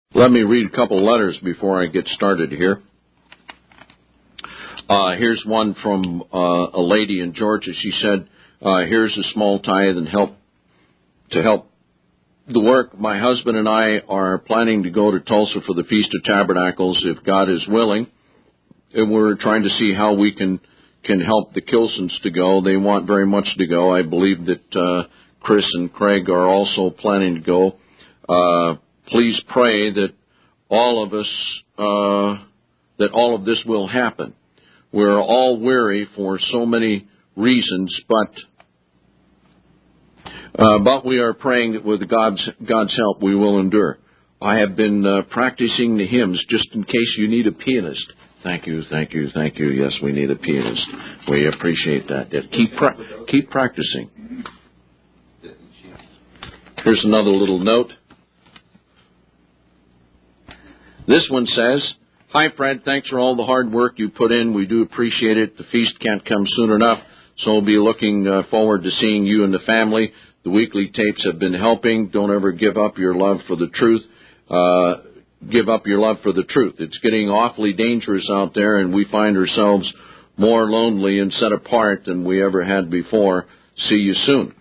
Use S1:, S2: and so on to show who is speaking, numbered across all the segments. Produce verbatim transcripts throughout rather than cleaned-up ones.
S1: Let me read a couple letters before I get started here. Uh, here's one from uh, a lady in Georgia. She said, uh, here's a small tithe and help to help the work. My husband and I are planning to go to Tulsa for the Feast of Tabernacles if God is willing. And we're trying to see how we can, can help the Kilsons to go. They want very much to go. I believe that uh, Chris and Craig are also planning to go. Uh, please pray that all of us, uh, that all of this will happen. We're all weary for so many reasons, but uh, but we are praying that with God's God's help we will endure. I have been uh, practicing the hymns just in case you need a pianist. Thank you, thank you, thank you. Yes, we need a pianist. We appreciate that. Yes, keep pra- keep practicing. Here's another little note. This one says, "Hi, Fred. Thanks for all the hard work you put in. We do appreciate it. The feast can't come soon enough, so we'll be looking uh, forward to seeing you and the family. The weekly tapes have been helping. Don't ever give up your love for the truth. Uh, give up your love for the truth. It's getting awfully dangerous out there, and we find ourselves more lonely and set apart than we ever had before. See you soon."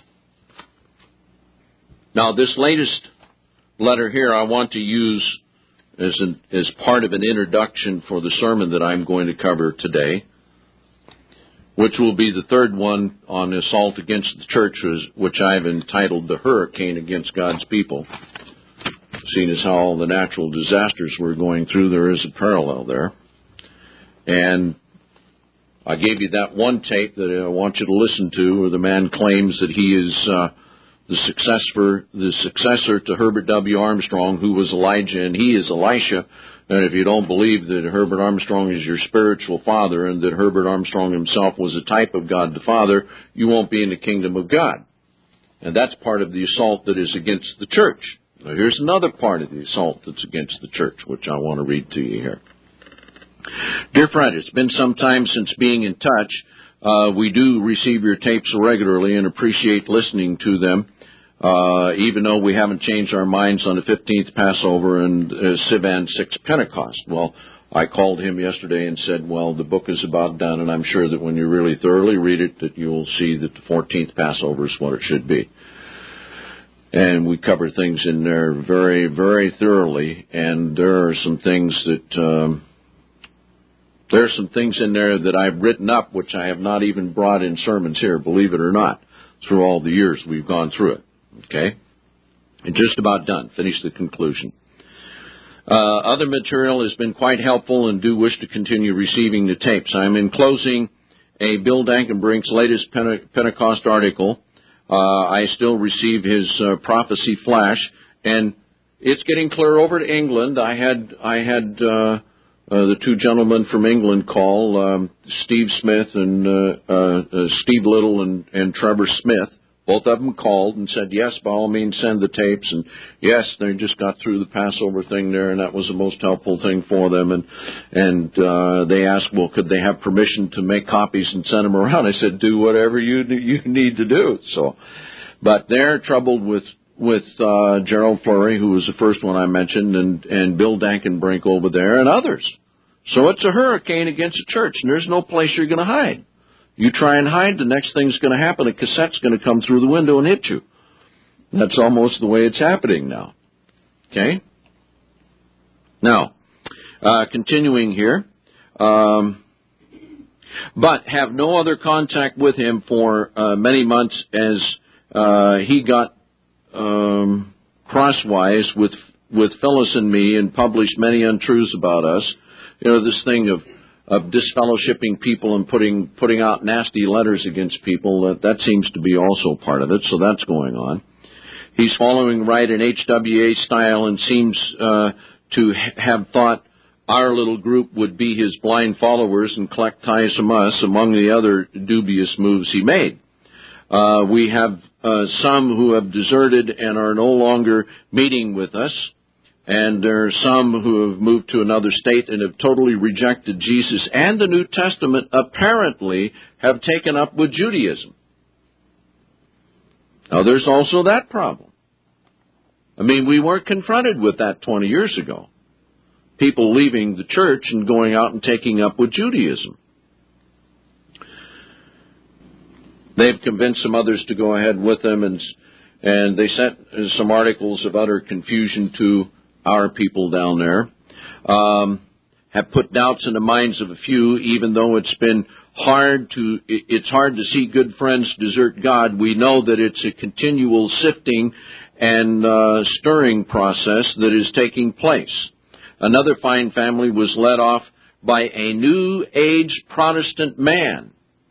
S1: Now, this latest letter here I want to use as, an, as part of an introduction for the sermon that I'm going to cover today, which will be the third one on assault against the church, which I've entitled The Hurricane Against God's People. Seeing as how all the natural disasters we're going through, there is a parallel there. And I gave you that one tape that I want you to listen to, where the man claims that he is uh, the successor, the successor to Herbert W. Armstrong, who was Elijah, and he is Elisha. And if you don't believe that Herbert Armstrong is your spiritual father and that Herbert Armstrong himself was a type of God the Father, you won't be in the kingdom of God. And that's part of the assault that is against the church. Now, here's another part of the assault that's against the church, which I want to read to you here. Dear friend, it's been some time since being in touch. Uh, we do receive your tapes regularly and appreciate listening to them, uh, even though we haven't changed our minds on the fifteenth Passover and uh, Sivan six Pentecost. Well, I called him yesterday and said, well, the book is about done, and I'm sure that when you really thoroughly read it, that you'll see that the fourteenth Passover is what it should be. And we cover things in there very, very thoroughly, and there are some things that, um, there are some things in there that I've written up which I have not even brought in sermons here, believe it or not, through all the years we've gone through it. Okay? And just about done. Finished the conclusion. Uh, other material has been quite helpful and do wish to continue receiving the tapes. I'm enclosing a Bill Dankenbrink's latest Pente- Pentecost article. Uh, I still receive his uh, prophecy flash, and it's getting clear over to England. I had I had uh, uh, the two gentlemen from England call, um, Steve Smith and uh, uh, uh, Steve Little and, and Trevor Smith. Both of them called and said, yes, by all means, send the tapes. And yes, they just got through the Passover thing there, and that was the most helpful thing for them. And and uh, they asked, well, could they have permission to make copies and send them around? I said, do whatever you you need to do. So, but they're troubled with with uh, Gerald Flurry, who was the first one I mentioned, and and Bill Dankenbrink over there, and others. So it's a hurricane against the church, and there's no place you're going to hide. You try and hide, the next thing's going to happen. A cassette's going to come through the window and hit you. That's almost the way it's happening now. Okay? Now, uh, continuing here, um, but have no other contact with him for uh, many months as uh, he got um, crosswise with with Phyllis and me and published many untruths about us. You know, this thing of of disfellowshipping people and putting putting out nasty letters against people, that, that seems to be also part of it, so that's going on. He's following right in H W A style and seems uh, to have thought our little group would be his blind followers and collect tithes from us, among the other dubious moves he made. Uh, we have uh, some who have deserted and are no longer meeting with us. And there are some who have moved to another state and have totally rejected Jesus and the New Testament, apparently have taken up with Judaism. Now, there's also that problem. I mean, we weren't confronted with that twenty years ago. People leaving the church and going out and taking up with Judaism. They've convinced some others to go ahead with them, and and they sent some articles of utter confusion to our people down there. Um, have put doubts in the minds of a few, even though it's been hard to, it's hard to see good friends desert God. We know that it's a continual sifting and uh, stirring process that is taking place. Another fine family was led off by a New Age Protestant man.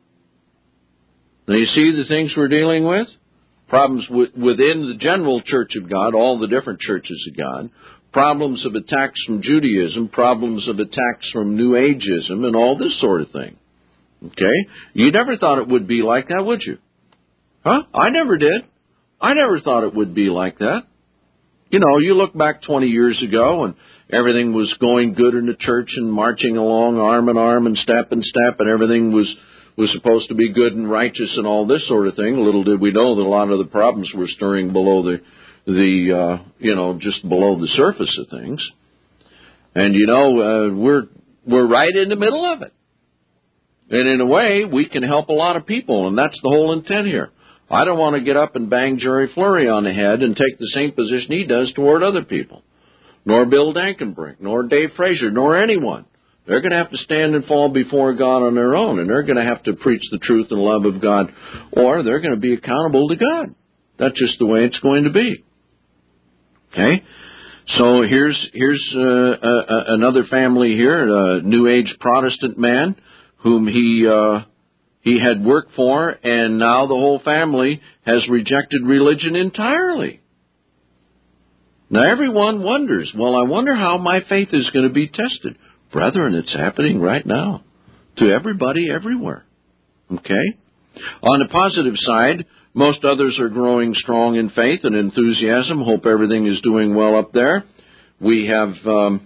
S1: Now you see the things we're dealing with? Problems w- within the general Church of God, all the different churches of God. Problems of attacks from Judaism, problems of attacks from New Ageism, and all this sort of thing. Okay? You never thought it would be like that, would you? Huh? I never did. I never thought it would be like that. You know, you look back twenty years ago and everything was going good in the church and marching along arm in arm and step in step, and everything was, was supposed to be good and righteous and all this sort of thing. Little did we know that a lot of the problems were stirring below the, the uh, you know, just below the surface of things. And, you know, uh, we're we're right in the middle of it. And in a way, we can help a lot of people, and that's the whole intent here. I don't want to get up and bang Jerry Fleury on the head and take the same position he does toward other people, nor Bill Dankenbrink, nor Dave Frazier, nor anyone. They're going to have to stand and fall before God on their own, and they're going to have to preach the truth and love of God, or they're going to be accountable to God. That's just the way it's going to be. Okay? So here's here's uh, uh, another family here, a New Age Protestant man whom he uh, he had worked for, and now the whole family has rejected religion entirely. Now everyone wonders, well, I wonder how my faith is going to be tested. Brethren, it's happening right now to everybody everywhere. Okay? On the positive side, most others are growing strong in faith and enthusiasm. Hope everything is doing well up there. We have um,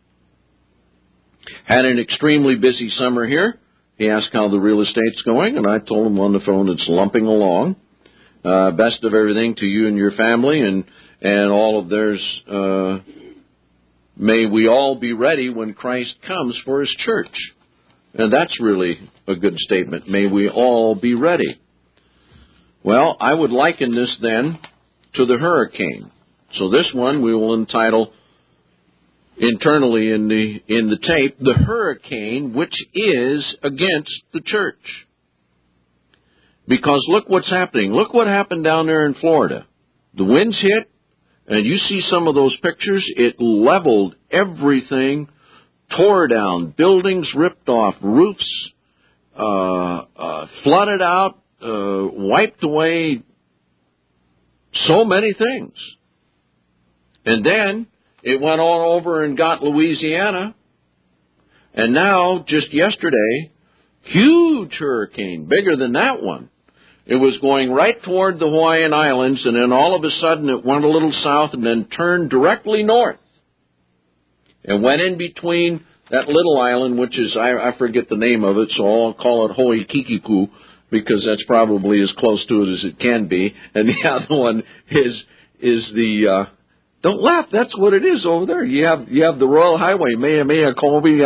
S1: had an extremely busy summer here. He asked how the real estate's going, and I told him on the phone it's lumping along. Uh, best of everything to you and your family, and, and all of theirs. Uh, may we all be ready when Christ comes for His church. And that's really a good statement. May we all be ready. Well, I would liken this then to the hurricane. So this one we will entitle internally in the in the tape, the hurricane which is against the church. Because look what's happening. Look what happened down there in Florida. The winds hit, and you see some of those pictures. It leveled everything, tore down, buildings ripped off, roofs uh, uh, flooded out, uh, wiped away so many things. And then it went on over and got Louisiana. And now, just yesterday, huge hurricane, bigger than that one. It was going right toward the Hawaiian Islands, and then all of a sudden it went a little south and then turned directly north. And went in between that little island, which is, I, I forget the name of it, so I'll call it Hoikikiku, because that's probably as close to it as it can be. And the other one is is the... Uh, Don't laugh. That's what it is over there. You have you have the Royal Highway, Mea Mea Kobe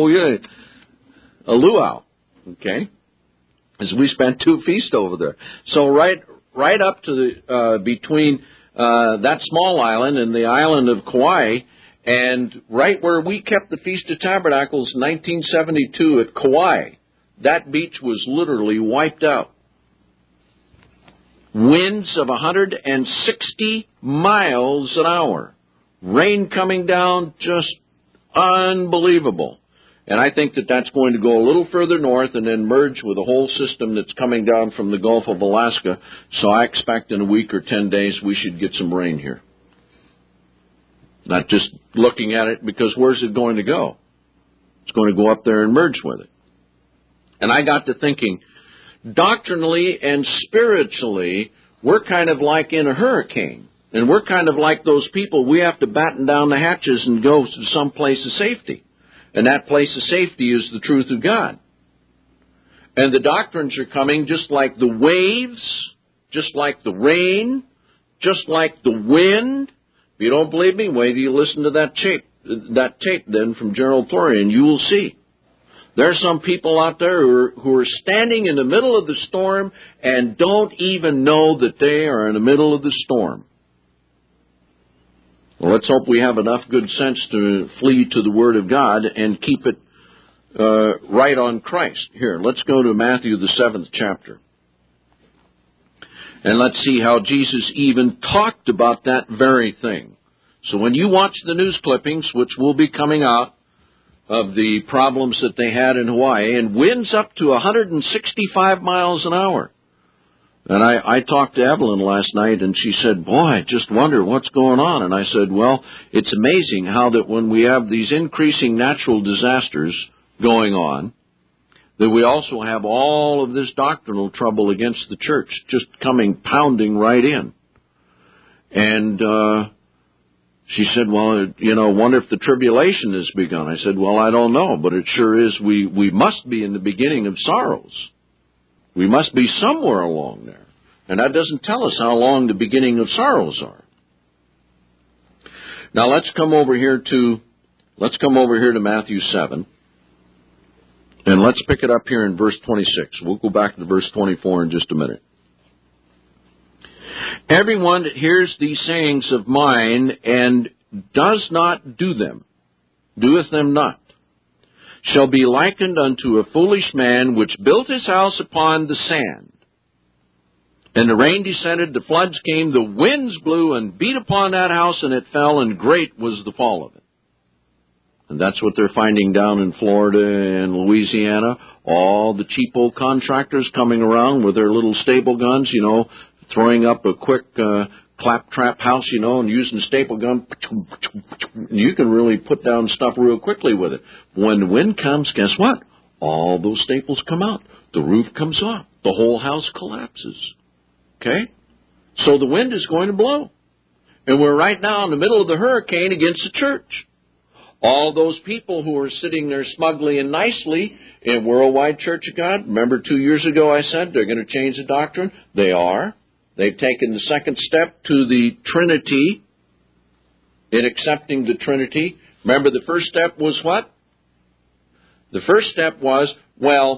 S1: a luau. Okay, as we spent two feasts over there. So right right up to the uh, between uh, that small island and the island of Kauai, and right where we kept the Feast of Tabernacles in nineteen seventy-two at Kauai, that beach was literally wiped out. Winds of one hundred sixty miles an hour. Rain coming down, just unbelievable. And I think that that's going to go a little further north and then merge with a whole system that's coming down from the Gulf of Alaska. So I expect in a week or ten days we should get some rain here. Not just looking at it, because where's it going to go? It's going to go up there and merge with it. And I got to thinking, doctrinally and spiritually, we're kind of like in a hurricane. And we're kind of like those people. We have to batten down the hatches and go to some place of safety. And that place of safety is the truth of God. And the doctrines are coming just like the waves, just like the rain, just like the wind, If you don't believe me, wait till you listen to that tape, that tape then from Gerald Flurry, and you will see. There are some people out there who are, who are standing in the middle of the storm and don't even know that they are in the middle of the storm. Well, let's hope we have enough good sense to flee to the Word of God and keep it uh, right on Christ. Here, let's go to Matthew, the seventh chapter. And let's see how Jesus even talked about that very thing. So when you watch the news clippings, which will be coming out, of the problems that they had in Hawaii, and winds up to one hundred sixty-five miles an hour. And I, I talked to Evelyn last night, and she said, boy, I just wonder what's going on. And I said, well, it's amazing how that when we have these increasing natural disasters going on, that we also have all of this doctrinal trouble against the church just coming pounding right in. And uh she said, well, you know, wonder if the tribulation has begun. I said, well, I don't know, but it sure is. We, we must be in the beginning of sorrows. We must be somewhere along there. And that doesn't tell us how long the beginning of sorrows are. Now let's come over here to, let's come over here to Matthew seven. And let's pick it up here in verse twenty-six. We'll go back to verse twenty-four in just a minute. Everyone that hears these sayings of mine and does not do them, doeth them not, shall be likened unto a foolish man which built his house upon the sand. And the rain descended, the floods came, the winds blew and beat upon that house, and it fell, and great was the fall of it. And that's what they're finding down in Florida and Louisiana. All the cheap old contractors coming around with their little staple guns, you know, throwing up a quick uh, claptrap house, you know, and using a staple gun. You can really put down stuff real quickly with it. When the wind comes, guess what? All those staples come out. The roof comes off. The whole house collapses. Okay? So the wind is going to blow. And we're right now in the middle of the hurricane against the church. All those people who are sitting there smugly and nicely in Worldwide Church of God, remember two years ago I said they're going to change the doctrine? They are. They've taken the second step to the Trinity, in accepting the Trinity. Remember the first step was what? The first step was, well,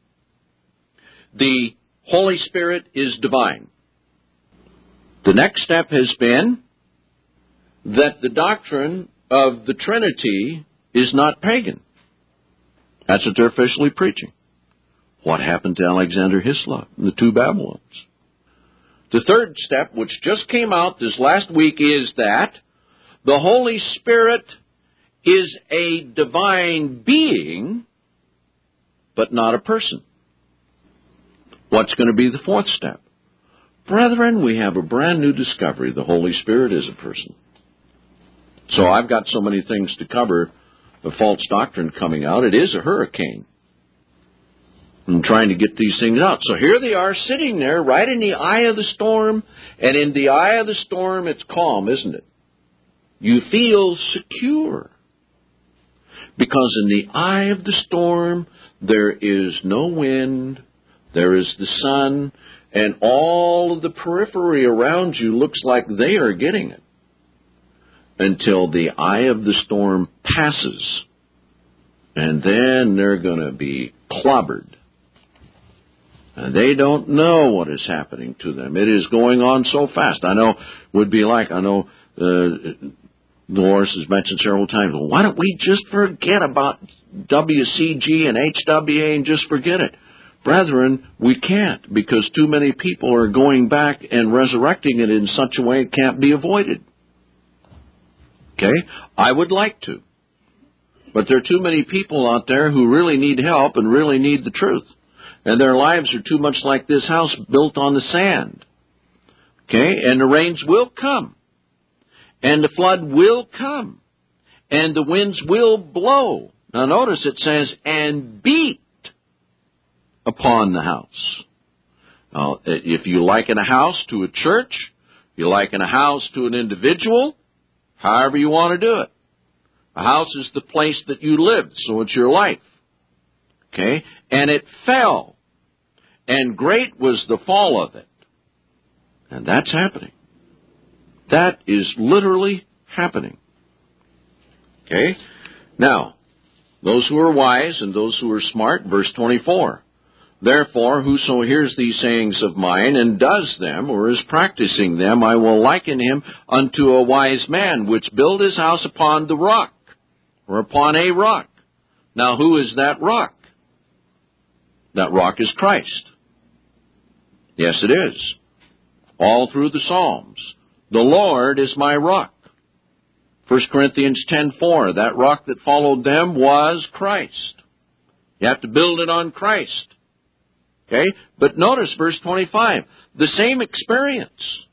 S1: the Holy Spirit is divine. The next step has been that the doctrine of the Trinity is not pagan. That's what they're officially preaching. What happened to Alexander Hislop and the two Babylons? The third step, which just came out this last week, is that the Holy Spirit is a divine being, but not a person. What's going to be the fourth step? Brethren, we have a brand new discovery. The Holy Spirit is a person. So I've got so many things to cover, the false doctrine coming out. It is a hurricane. I'm trying to get these things out. So here they are sitting there right in the eye of the storm, and in the eye of the storm it's calm, isn't it? You feel secure. Because in the eye of the storm there is no wind, there is the sun, and all of the periphery around you looks like they are getting it. Until the eye of the storm passes. And then they're going to be clobbered. And they don't know what is happening to them. It is going on so fast. I know would be like, I know uh, Dolores has mentioned several times, well, why don't we just forget about W C G and H W A and just forget it? Brethren, we can't, because too many people are going back and resurrecting it in such a way it can't be avoided. Okay? I would like to. But there are too many people out there who really need help and really need the truth. And their lives are too much like this house built on the sand. Okay? And the rains will come. And the flood will come. And the winds will blow. Now notice it says, and beat upon the house. Now, if you liken a house to a church, you liken a house to an individual, however you want to do it. A house is the place that you live, so it's your life. Okay? And it fell. And great was the fall of it. And that's happening. That is literally happening. Okay? Now, those who are wise and those who are smart, verse twenty-four. Therefore, whoso hears these sayings of mine and does them, or is practicing them, I will liken him unto a wise man, which built his house upon the rock, or upon a rock. Now, who is that rock? That rock is Christ. Yes, it is. All through the Psalms. The Lord is my rock. First Corinthians ten four, that rock that followed them was Christ. You have to build it on Christ. Okay? But notice verse twenty-five, the same experience.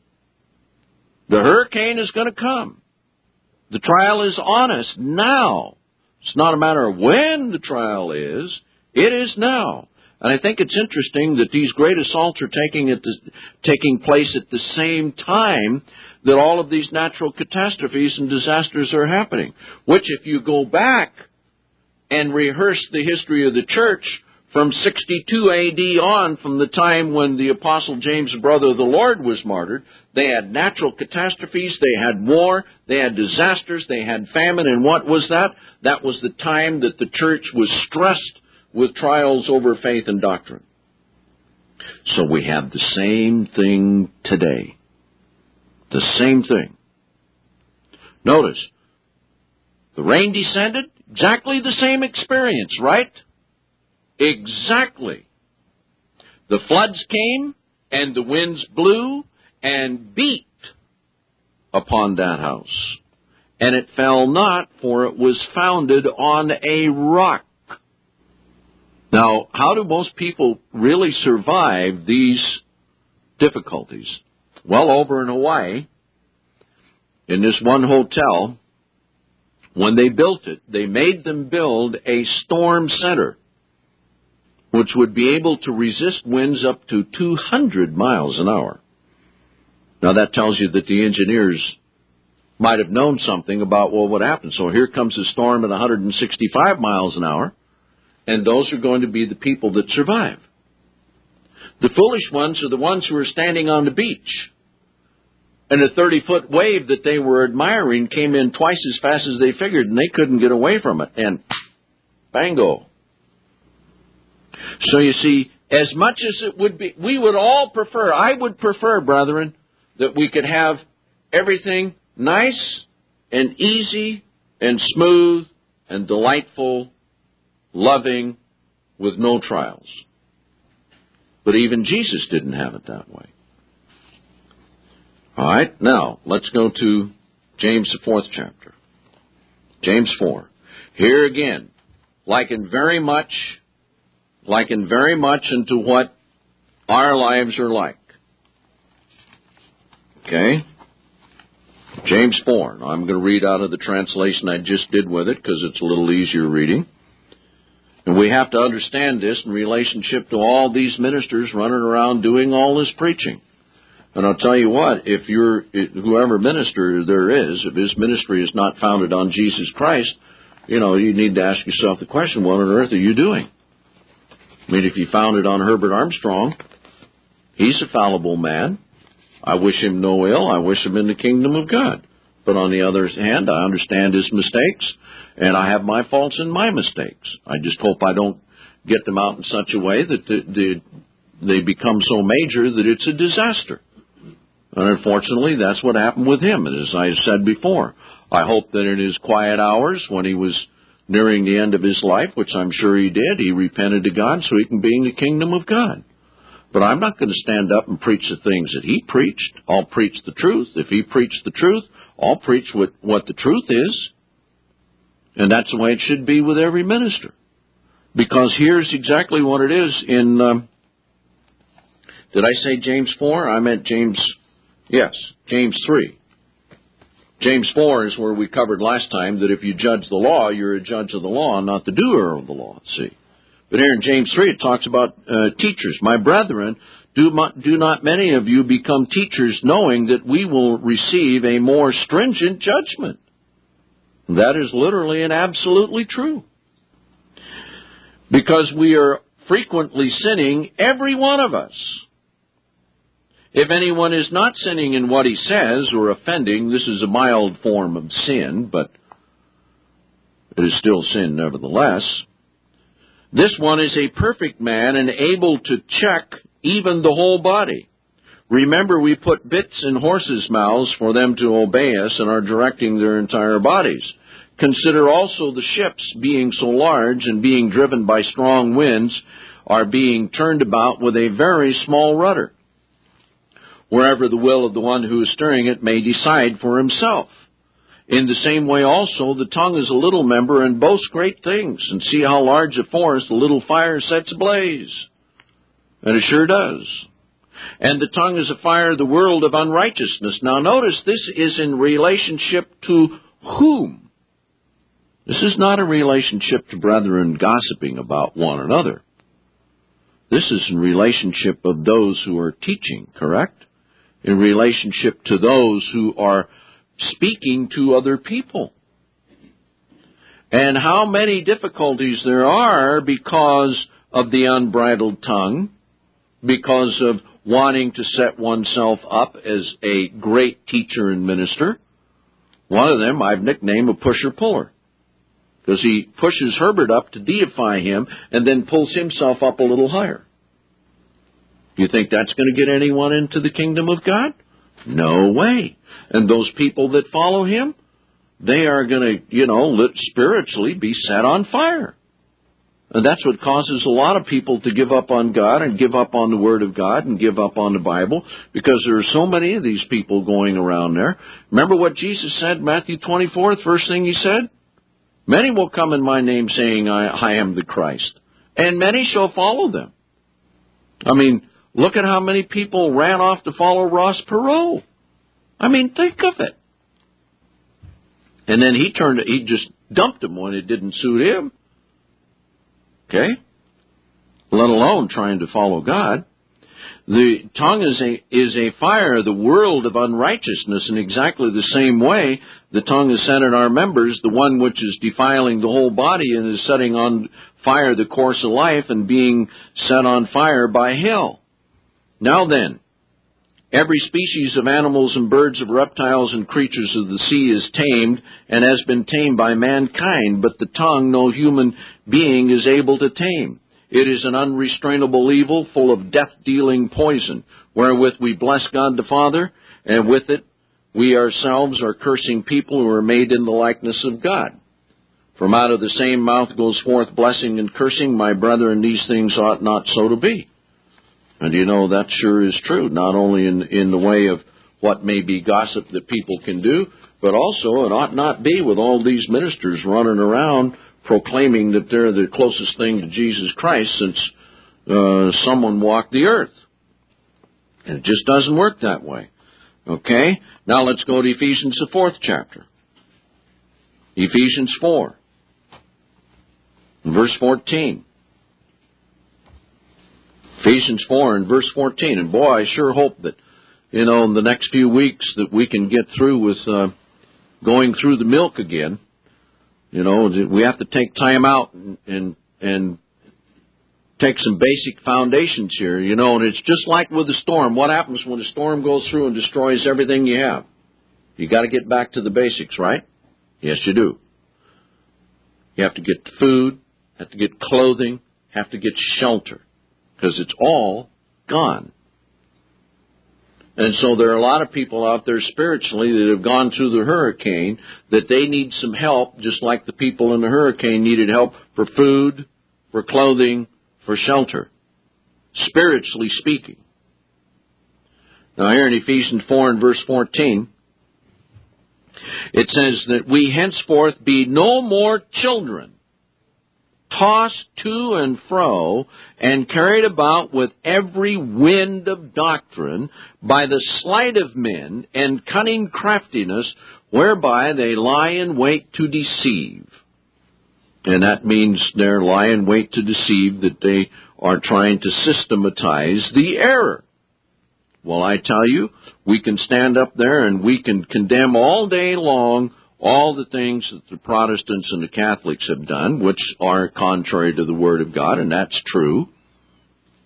S1: The hurricane is going to come. The trial is on us now. It's not a matter of when the trial is. It is now. And I think it's interesting that these great assaults are taking, at the, taking place at the same time that all of these natural catastrophes and disasters are happening. Which, if you go back and rehearse the history of the church from sixty-two A D on, from the time when the Apostle James, brother of the Lord, was martyred, they had natural catastrophes, they had war, they had disasters, they had famine, and what was that? That was the time that the church was stressed with trials over faith and doctrine. So we have the same thing today. The same thing. Notice, the rain descended, exactly the same experience, right? Exactly. The floods came, and the winds blew and beat upon that house. And it fell not, for it was founded on a rock. Now, how do most people really survive these difficulties? Well, over in Hawaii, in this one hotel, when they built it, they made them build a storm center, which would be able to resist winds up to two hundred miles an hour. Now, that tells you that the engineers might have known something about what would happen. So here comes a storm at one hundred sixty-five miles an hour, and those are going to be the people that survive. The foolish ones are the ones who are standing on the beach, and a thirty-foot wave that they were admiring came in twice as fast as they figured, and they couldn't get away from it, and bango. So you see, as much as it would be, we would all prefer, I would prefer, brethren, that we could have everything nice and easy and smooth and delightful, loving, with no trials. But even Jesus didn't have it that way. All right, now let's go to James, the fourth chapter. James four. Here again, likened very much, likened very much into what our lives are like. Okay? James four. Now I'm going to read out of the translation I just did with it because it's a little easier reading. And we have to understand this in relationship to all these ministers running around doing all this preaching. And I'll tell you what, if you're, whoever minister there is, if his ministry is not founded on Jesus Christ, you know, you need to ask yourself the question, what on earth are you doing? I mean, if you found it on Herbert Armstrong, he's a fallible man. I wish him no ill. I wish him in the kingdom of God. But on the other hand, I understand his mistakes, and I have my faults and my mistakes. I just hope I don't get them out in such a way that the, the, they become so major that it's a disaster. And unfortunately, that's what happened with him. And as I said before, I hope that in his quiet hours, when he was nearing the end of his life, which I'm sure he did, he repented to God so he can be in the kingdom of God. But I'm not going to stand up and preach the things that he preached. I'll preach the truth. If he preached the truth, I'll preach what, what the truth is. And that's the way it should be with every minister. Because here's exactly what it is in, um, did I say James four? I meant James, yes, James three. James four is where we covered last time that if you judge the law, you're a judge of the law, not the doer of the law, see. But here in James three, it talks about uh, teachers. My brethren, do, do not many of you become teachers, knowing that we will receive a more stringent judgment. That is literally and absolutely true. Because we are frequently sinning, every one of us. If anyone is not sinning in what he says or offending, this is a mild form of sin, but it is still sin nevertheless. This one is a perfect man and able to check even the whole body. Remember, we put bits in horses' mouths for them to obey us and are directing their entire bodies. Consider also the ships, being so large and being driven by strong winds, are being turned about with a very small rudder, wherever the will of the one who is steering it may decide for himself. In the same way also, the tongue is a little member and boasts great things, and see how large a forest a little fire sets ablaze. And it sure does. And the tongue is a fire of the world of unrighteousness. Now notice, this is in relationship to whom? This is not a relationship to brethren gossiping about one another. This is in relationship of those who are teaching, correct? In relationship to those who are speaking to other people. And how many difficulties there are because of the unbridled tongue, because of wanting to set oneself up as a great teacher and minister. One of them I've nicknamed a pusher-puller, because he pushes Herbert up to deify him and then pulls himself up a little higher. You think that's going to get anyone into the kingdom of God? No way. And those people that follow him, they are going to, you know, spiritually be set on fire. And that's what causes a lot of people to give up on God and give up on the Word of God and give up on the Bible, because there are so many of these people going around there. Remember what Jesus said in Matthew twenty-four, the first thing he said? Many will come in my name saying, I, I am the Christ, and many shall follow them. I mean, look at how many people ran off to follow Ross Perot. I mean, think of it. And then he turned, he just dumped them when it didn't suit him. Okay? Let alone trying to follow God. The tongue is a is a fire, the world of unrighteousness. In exactly the same way, the tongue is set in our members, the one which is defiling the whole body and is setting on fire the course of life and being set on fire by hell. Now then, every species of animals and birds, of reptiles and creatures of the sea is tamed and has been tamed by mankind, but the tongue no human being is able to tame. It is an unrestrainable evil full of death-dealing poison, wherewith we bless God the Father, and with it we ourselves are cursing people who are made in the likeness of God. From out of the same mouth goes forth blessing and cursing. My brethren, these things ought not so to be. And you know, that sure is true, not only in, in the way of what may be gossip that people can do, but also it ought not be with all these ministers running around proclaiming that they're the closest thing to Jesus Christ since uh, someone walked the earth. And it just doesn't work that way. Okay? Now let's go to Ephesians, the fourth chapter. Ephesians four, verse fourteen. Ephesians four and verse fourteen. And boy, I sure hope that, you know, in the next few weeks that we can get through with uh, going through the milk again. You know, we have to take time out and, and and take some basic foundations here, you know, and it's just like with a storm. What happens when a storm goes through and destroys everything you have? You got to get back to the basics, right? Yes, you do. You have to get food, have to get clothing, have to get shelter, because it's all gone. And so there are a lot of people out there spiritually that have gone through the hurricane that they need some help, just like the people in the hurricane needed help for food, for clothing, for shelter, spiritually speaking. Now here in Ephesians four and verse fourteen, it says that we henceforth be no more children, tossed to and fro, and carried about with every wind of doctrine by the sleight of men and cunning craftiness, whereby they lie in wait to deceive. And that means they're lying in wait to deceive, that they are trying to systematize the error. Well, I tell you, we can stand up there and we can condemn all day long all the things that the Protestants and the Catholics have done, which are contrary to the Word of God, and that's true.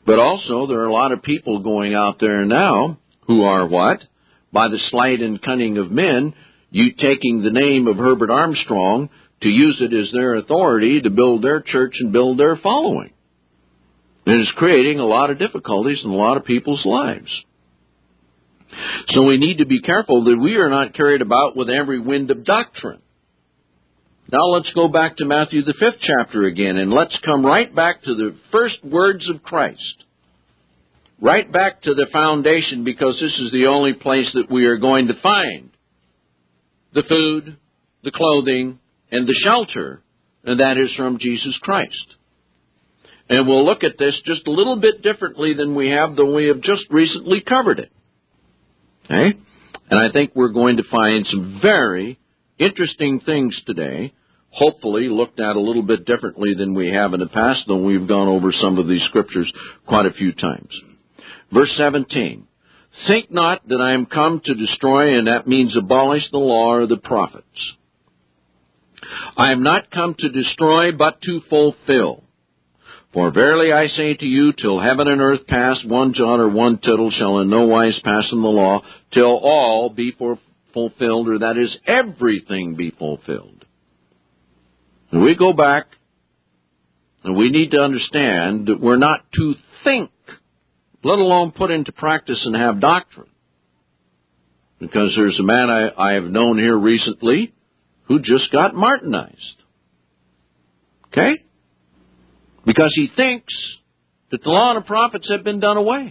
S1: But also there are a lot of people going out there now who are what? By the sleight and cunning of men, you taking the name of Herbert Armstrong to use it as their authority to build their church and build their following. And it's creating a lot of difficulties in a lot of people's lives. So we need to be careful that we are not carried about with every wind of doctrine. Now let's go back to Matthew the fifth chapter again, and let's come right back to the first words of Christ. Right back to the foundation, because this is the only place that we are going to find the food, the clothing, and the shelter, and that is from Jesus Christ. And we'll look at this just a little bit differently than we have, though we have just recently covered it. Okay? And I think we're going to find some very interesting things today, hopefully looked at a little bit differently than we have in the past, though we've gone over some of these scriptures quite a few times. Verse seventeen, think not that I am come to destroy, and that means abolish the law or the prophets. I am not come to destroy, but to fulfill. For verily I say to you, till heaven and earth pass, one jot or one tittle shall in no wise pass in the law, till all be for fulfilled, or that is, everything be fulfilled. And we go back, and we need to understand that we're not to think, let alone put into practice and have doctrine. Because there's a man I, I have known here recently who just got Martinized. Okay? Because he thinks that the law and the prophets have been done away.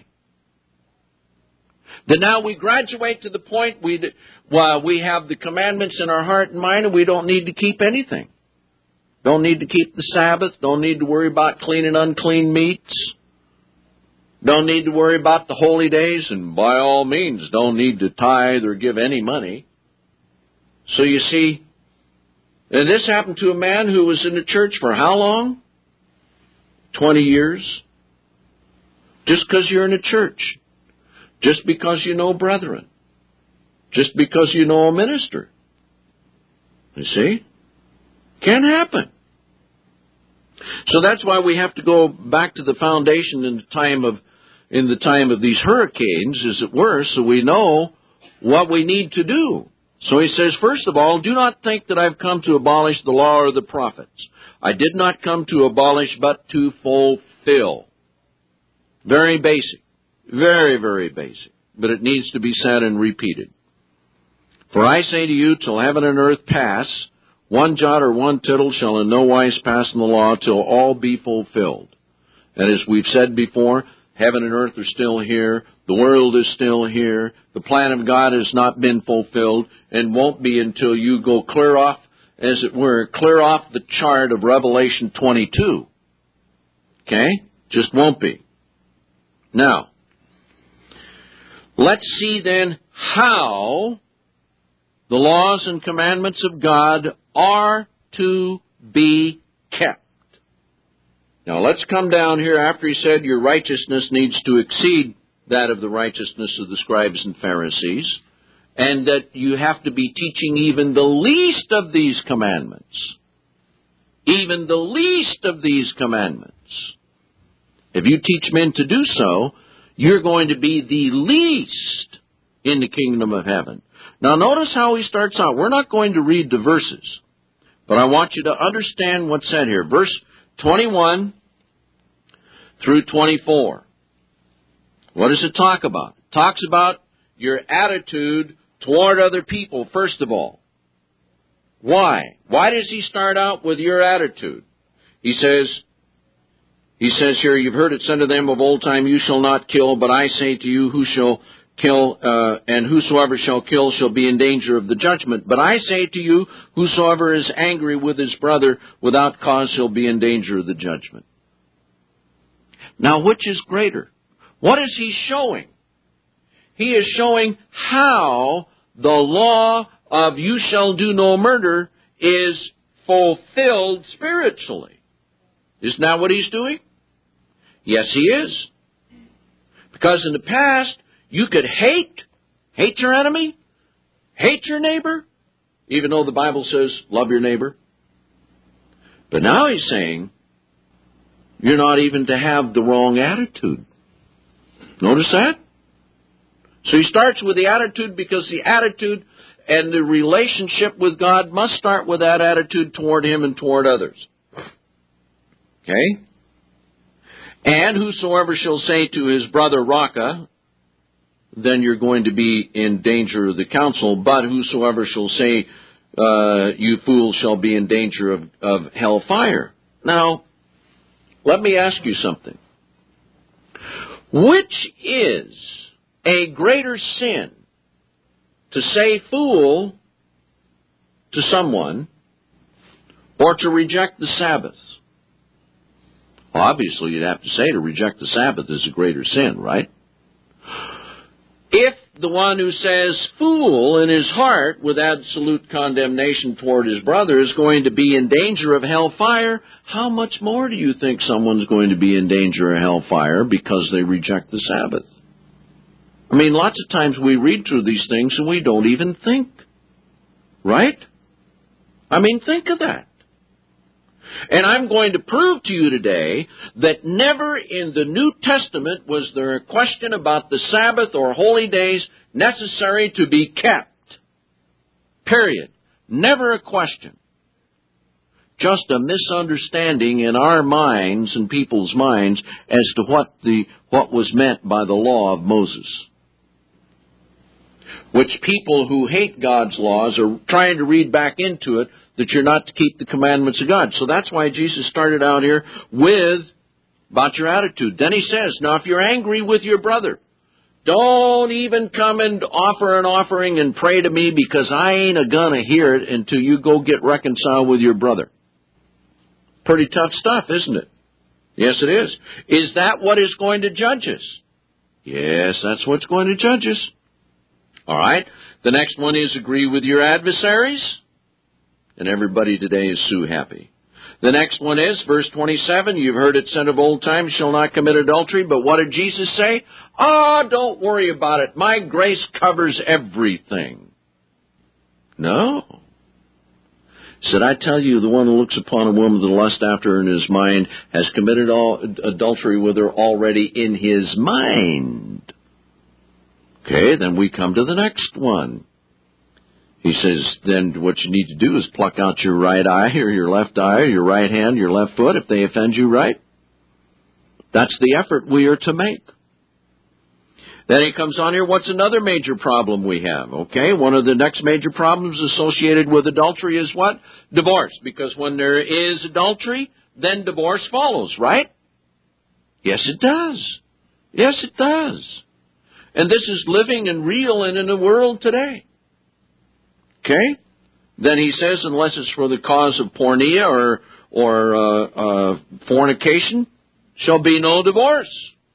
S1: That now we graduate to the point we, well, we have the commandments in our heart and mind, and we don't need to keep anything. Don't need to keep the Sabbath. Don't need to worry about clean and unclean meats. Don't need to worry about the holy days, and by all means, don't need to tithe or give any money. So you see, and this happened to a man who was in the church for how long? Twenty years. Just because you're in a church. Just because you know brethren. Just because you know a minister. You see? Can't happen. So that's why we have to go back to the foundation in the time of in the time of these hurricanes, as it were, so we know what we need to do. So he says, first of all, do not think that I've come to abolish the law or the prophets. I did not come to abolish, but to fulfill. Very basic. Very, very basic. But it needs to be said and repeated. For I say to you, till heaven and earth pass, one jot or one tittle shall in no wise pass in the law till all be fulfilled. And as we've said before, heaven and earth are still here. The world is still here. The plan of God has not been fulfilled and won't be until you go clear off, as it were, clear off the chart of Revelation twenty-two. Okay? Just won't be. Now, let's see then how the laws and commandments of God are to be kept. Now let's come down here after he said your righteousness needs to exceed that of the righteousness of the scribes and Pharisees, and that you have to be teaching even the least of these commandments. Even the least of these commandments. If you teach men to do so, you're going to be the least in the kingdom of heaven. Now notice how he starts out. We're not going to read the verses, but I want you to understand what's said here. Verse twenty-one through twenty-four. What does it talk about? It talks about your attitude toward other people, first of all. Why? Why does he start out with your attitude? He says, he says here, you've heard it said to them of old time, you shall not kill, but I say to you, who shall kill, uh, and whosoever shall kill shall be in danger of the judgment. But I say to you, whosoever is angry with his brother without cause shall be in danger of the judgment. Now, which is greater? What is he showing? He is showing how the law of you shall do no murder is fulfilled spiritually. Isn't that what he's doing? Yes, he is. Because in the past, you could hate, hate your enemy, hate your neighbor, even though the Bible says love your neighbor. But now he's saying you're not even to have the wrong attitude. Notice that? So he starts with the attitude because the attitude and the relationship with God must start with that attitude toward Him and toward others. Okay? And whosoever shall say to his brother, Raca, then you're going to be in danger of the council. But whosoever shall say, uh, you fool, shall be in danger of, of hellfire. Now, let me ask you something. Which is a greater sin? To say fool to someone or to reject the Sabbath? Well, obviously, you'd have to say to reject the Sabbath is a greater sin, right? If the one who says fool in his heart with absolute condemnation toward his brother is going to be in danger of hellfire, how much more do you think someone's going to be in danger of hellfire because they reject the Sabbath? I mean, lots of times we read through these things and we don't even think. Right? I mean, think of that. And I'm going to prove to you today that never in the New Testament was there a question about the Sabbath or holy days necessary to be kept. Period. Never a question. Just a misunderstanding in our minds and people's minds as to what the what was meant by the law of Moses. Which people who hate God's laws are trying to read back into it that you're not to keep the commandments of God. So that's why Jesus started out here with about your attitude. Then he says, now if you're angry with your brother, don't even come and offer an offering and pray to me because I ain't a-gonna hear it until you go get reconciled with your brother. Pretty tough stuff, isn't it? Yes, it is. Is that what is going to judge us? Yes, that's what's going to judge us. All right. The next one is agree with your adversaries. And everybody today is so happy. The next one is, verse twenty-seven, you've heard it said of old time, shall not commit adultery. But what did Jesus say? Ah, oh, don't worry about it. My grace covers everything. No. He said, I tell you, the one who looks upon a woman to lust after her in his mind has committed all adultery with her already in his mind. Okay, then we come to the next one. He says, then what you need to do is pluck out your right eye or your left eye or your right hand, your left foot, if they offend you, right? That's the effort we are to make. Then he comes on here, what's another major problem we have? Okay, one of the next major problems associated with adultery is what? Divorce. Because when there is adultery, then divorce follows, right? Yes, it does. Yes, it does. And this is living and real and in the world today. Okay? Then he says, unless it's for the cause of porneia or, or uh, uh, fornication, shall be no divorce.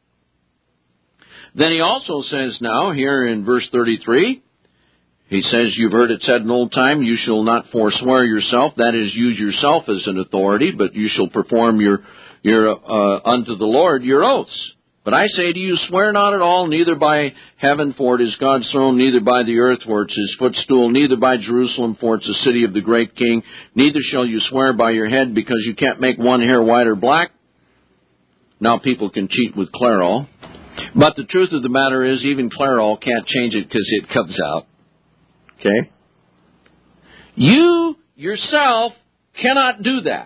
S1: Then he also says now, here in verse thirty-three, he says, you've heard it said in old time, you shall not forswear yourself, that is, use yourself as an authority, but you shall perform your, your uh, unto the Lord your oaths. But I say to you, swear not at all, neither by heaven, for it is God's throne, neither by the earth, for it's his footstool, neither by Jerusalem, for it's the city of the great king. Neither shall you swear by your head, because you can't make one hair white or black. Now people can cheat with Clairol. But the truth of the matter is, even Clairol can't change it because it comes out. Okay? You yourself cannot do that.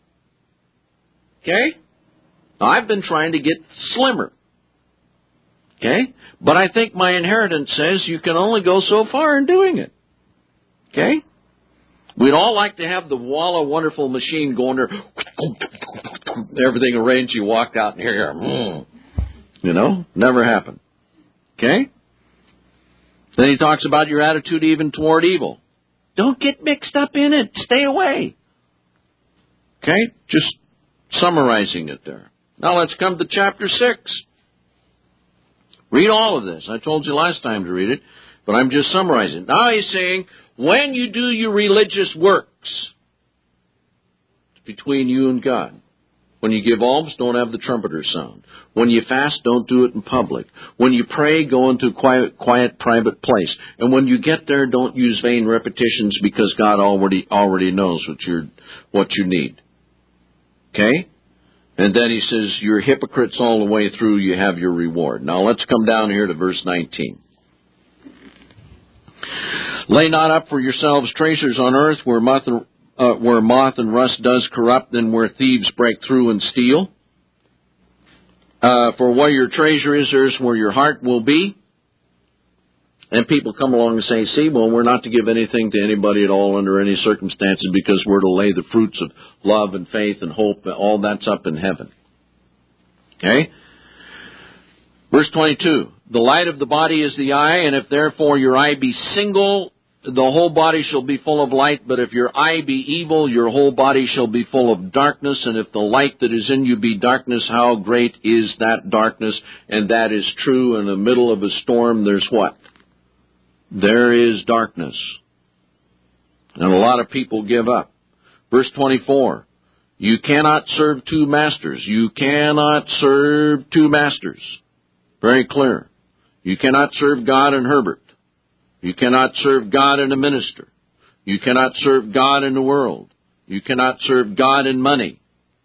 S1: Okay? I've been trying to get slimmer. Okay? But I think my inheritance says you can only go so far in doing it. Okay? We'd all like to have the Walla Wonderful machine going there. Everything arranged, you walk out and here, mm. You know, never happened. Okay? Then he talks about your attitude even toward evil. Don't get mixed up in it. Stay away. Okay? Just summarizing it there. Now let's come to chapter six. Read all of this. I told you last time to read it, but I'm just summarizing. Now he's saying, when you do your religious works, it's between you and God. When you give alms, don't have the trumpeter sound. When you fast, don't do it in public. When you pray, go into a quiet, quiet, private place. And when you get there, don't use vain repetitions because God already already knows what you're what you need. Okay? And then he says, you're hypocrites all the way through, you have your reward. Now let's come down here to verse nineteen. Lay not up for yourselves treasures on earth where moth, uh, where moth and rust does corrupt, and where thieves break through and steal. Uh, for where your treasure is, there's where your heart will be. And people come along and say, see, well, we're not to give anything to anybody at all under any circumstances because we're to lay the fruits of love and faith and hope. All that's up in heaven. Okay? Verse twenty-two. The light of the body is the eye, and if therefore your eye be single, the whole body shall be full of light. But if your eye be evil, your whole body shall be full of darkness. And if the light that is in you be darkness, how great is that darkness? And that is true. In the middle of a storm, there's what? There is darkness. And a lot of people give up. Verse twenty-four. You cannot serve two masters. You cannot serve two masters. Very clear. You cannot serve God and Herbert. You cannot serve God and a minister. You cannot serve God in the world. You cannot serve God in money.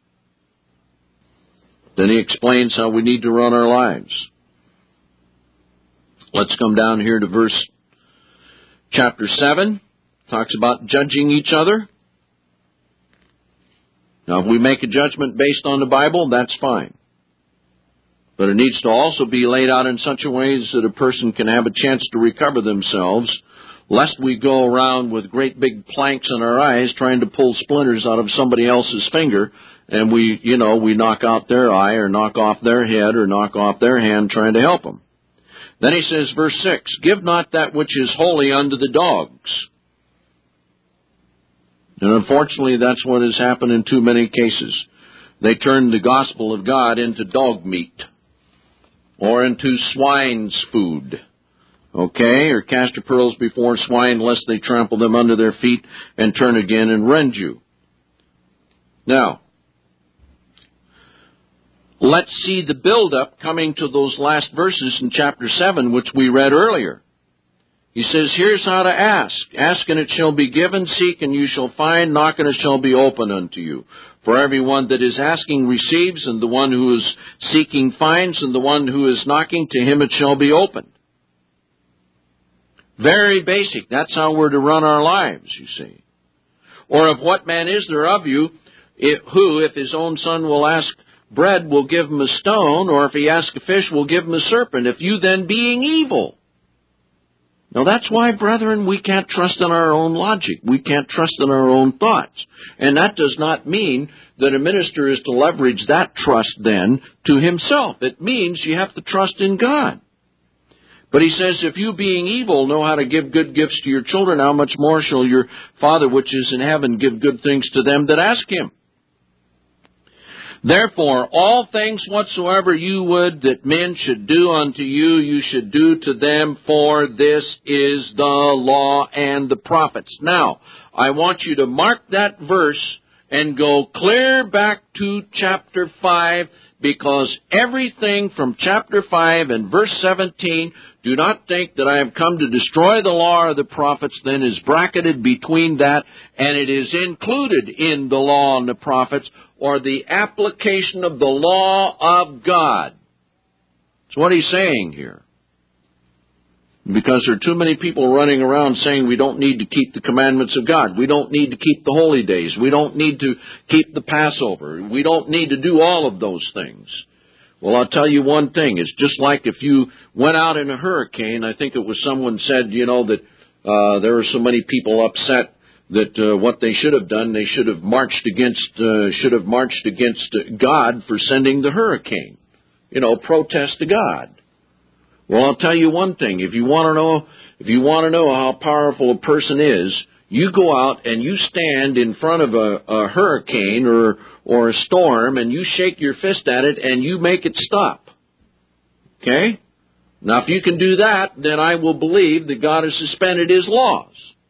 S1: Then he explains how we need to run our lives. Let's come down here to verse chapter seven. Talks about judging each other. Now, if we make a judgment based on the Bible, that's fine. But it needs to also be laid out in such a way that a person can have a chance to recover themselves, lest we go around with great big planks in our eyes trying to pull splinters out of somebody else's finger, and we, you know, we knock out their eye or knock off their head or knock off their hand trying to help them. Then he says, verse six, give not that which is holy unto the dogs. And unfortunately, that's what has happened in too many cases. They turn the gospel of God into dog meat. Or into swine's food. Okay? Or cast your pearls before swine, lest they trample them under their feet and turn again and rend you. Now, let's see the build-up coming to those last verses in chapter seven, which we read earlier. He says, here's how to ask. Ask and it shall be given, seek and you shall find, knock and it shall be open unto you. For everyone that is asking receives, and the one who is seeking finds, and the one who is knocking, to him it shall be opened. Very basic. That's how we're to run our lives, you see. Or of what man is there of you, if, who, if his own son will ask bread, will give him a stone, or if he ask a fish, will give him a serpent, if you then being evil. Now that's why, brethren, we can't trust in our own logic. We can't trust in our own thoughts. And that does not mean that a minister is to leverage that trust then to himself. It means you have to trust in God. But he says, if you being evil know how to give good gifts to your children, how much more shall your Father which is in heaven give good things to them that ask him? Therefore, all things whatsoever you would that men should do unto you, you should do to them, for this is the law and the prophets. Now, I want you to mark that verse and go clear back to chapter five, because everything from chapter five and verse seventeen, do not think that I have come to destroy the law or the prophets, then is bracketed between that, and it is included in the law and the prophets, or the application of the law of God. That's what he's saying here. Because there are too many people running around saying we don't need to keep the commandments of God. We don't need to keep the holy days. We don't need to keep the Passover. We don't need to do all of those things. Well, I'll tell you one thing. It's just like if you went out in a hurricane. I think it was someone said, you know, that uh, there are so many people upset that uh, what they should have done, they should have marched against, uh, should have marched against God for sending the hurricane. You know, protest to God. Well, I'll tell you one thing. If you want to know, if you want to know how powerful a person is, you go out and you stand in front of a, a hurricane or or a storm and you shake your fist at it and you make it stop. Okay? Now, if you can do that, then I will believe that God has suspended His laws.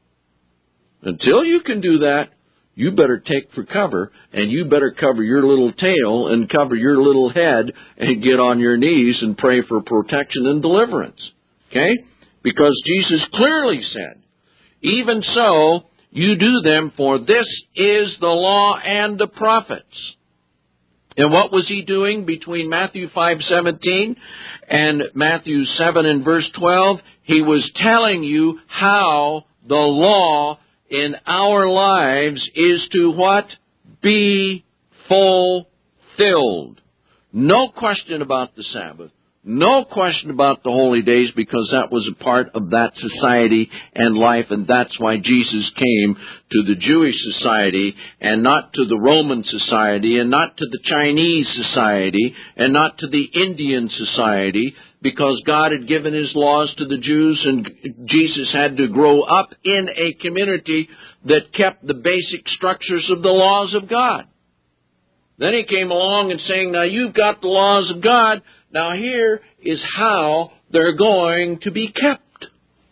S1: Until you can do that, you better take for cover, and you better cover your little tail and cover your little head and get on your knees and pray for protection and deliverance. Okay? Because Jesus clearly said, even so, you do them, for this is the law and the prophets. And what was he doing between Matthew five seventeen and Matthew seven and verse twelve? He was telling you how the law in our lives is to what? Be fulfilled. No question about the Sabbath. No question about the holy days, because that was a part of that society and life, and that's why Jesus came to the Jewish society and not to the Roman society and not to the Chinese society and not to the Indian society, because God had given His laws to the Jews, and Jesus had to grow up in a community that kept the basic structures of the laws of God. Then He came along and saying, now you've got the laws of God, now here is how they're going to be kept.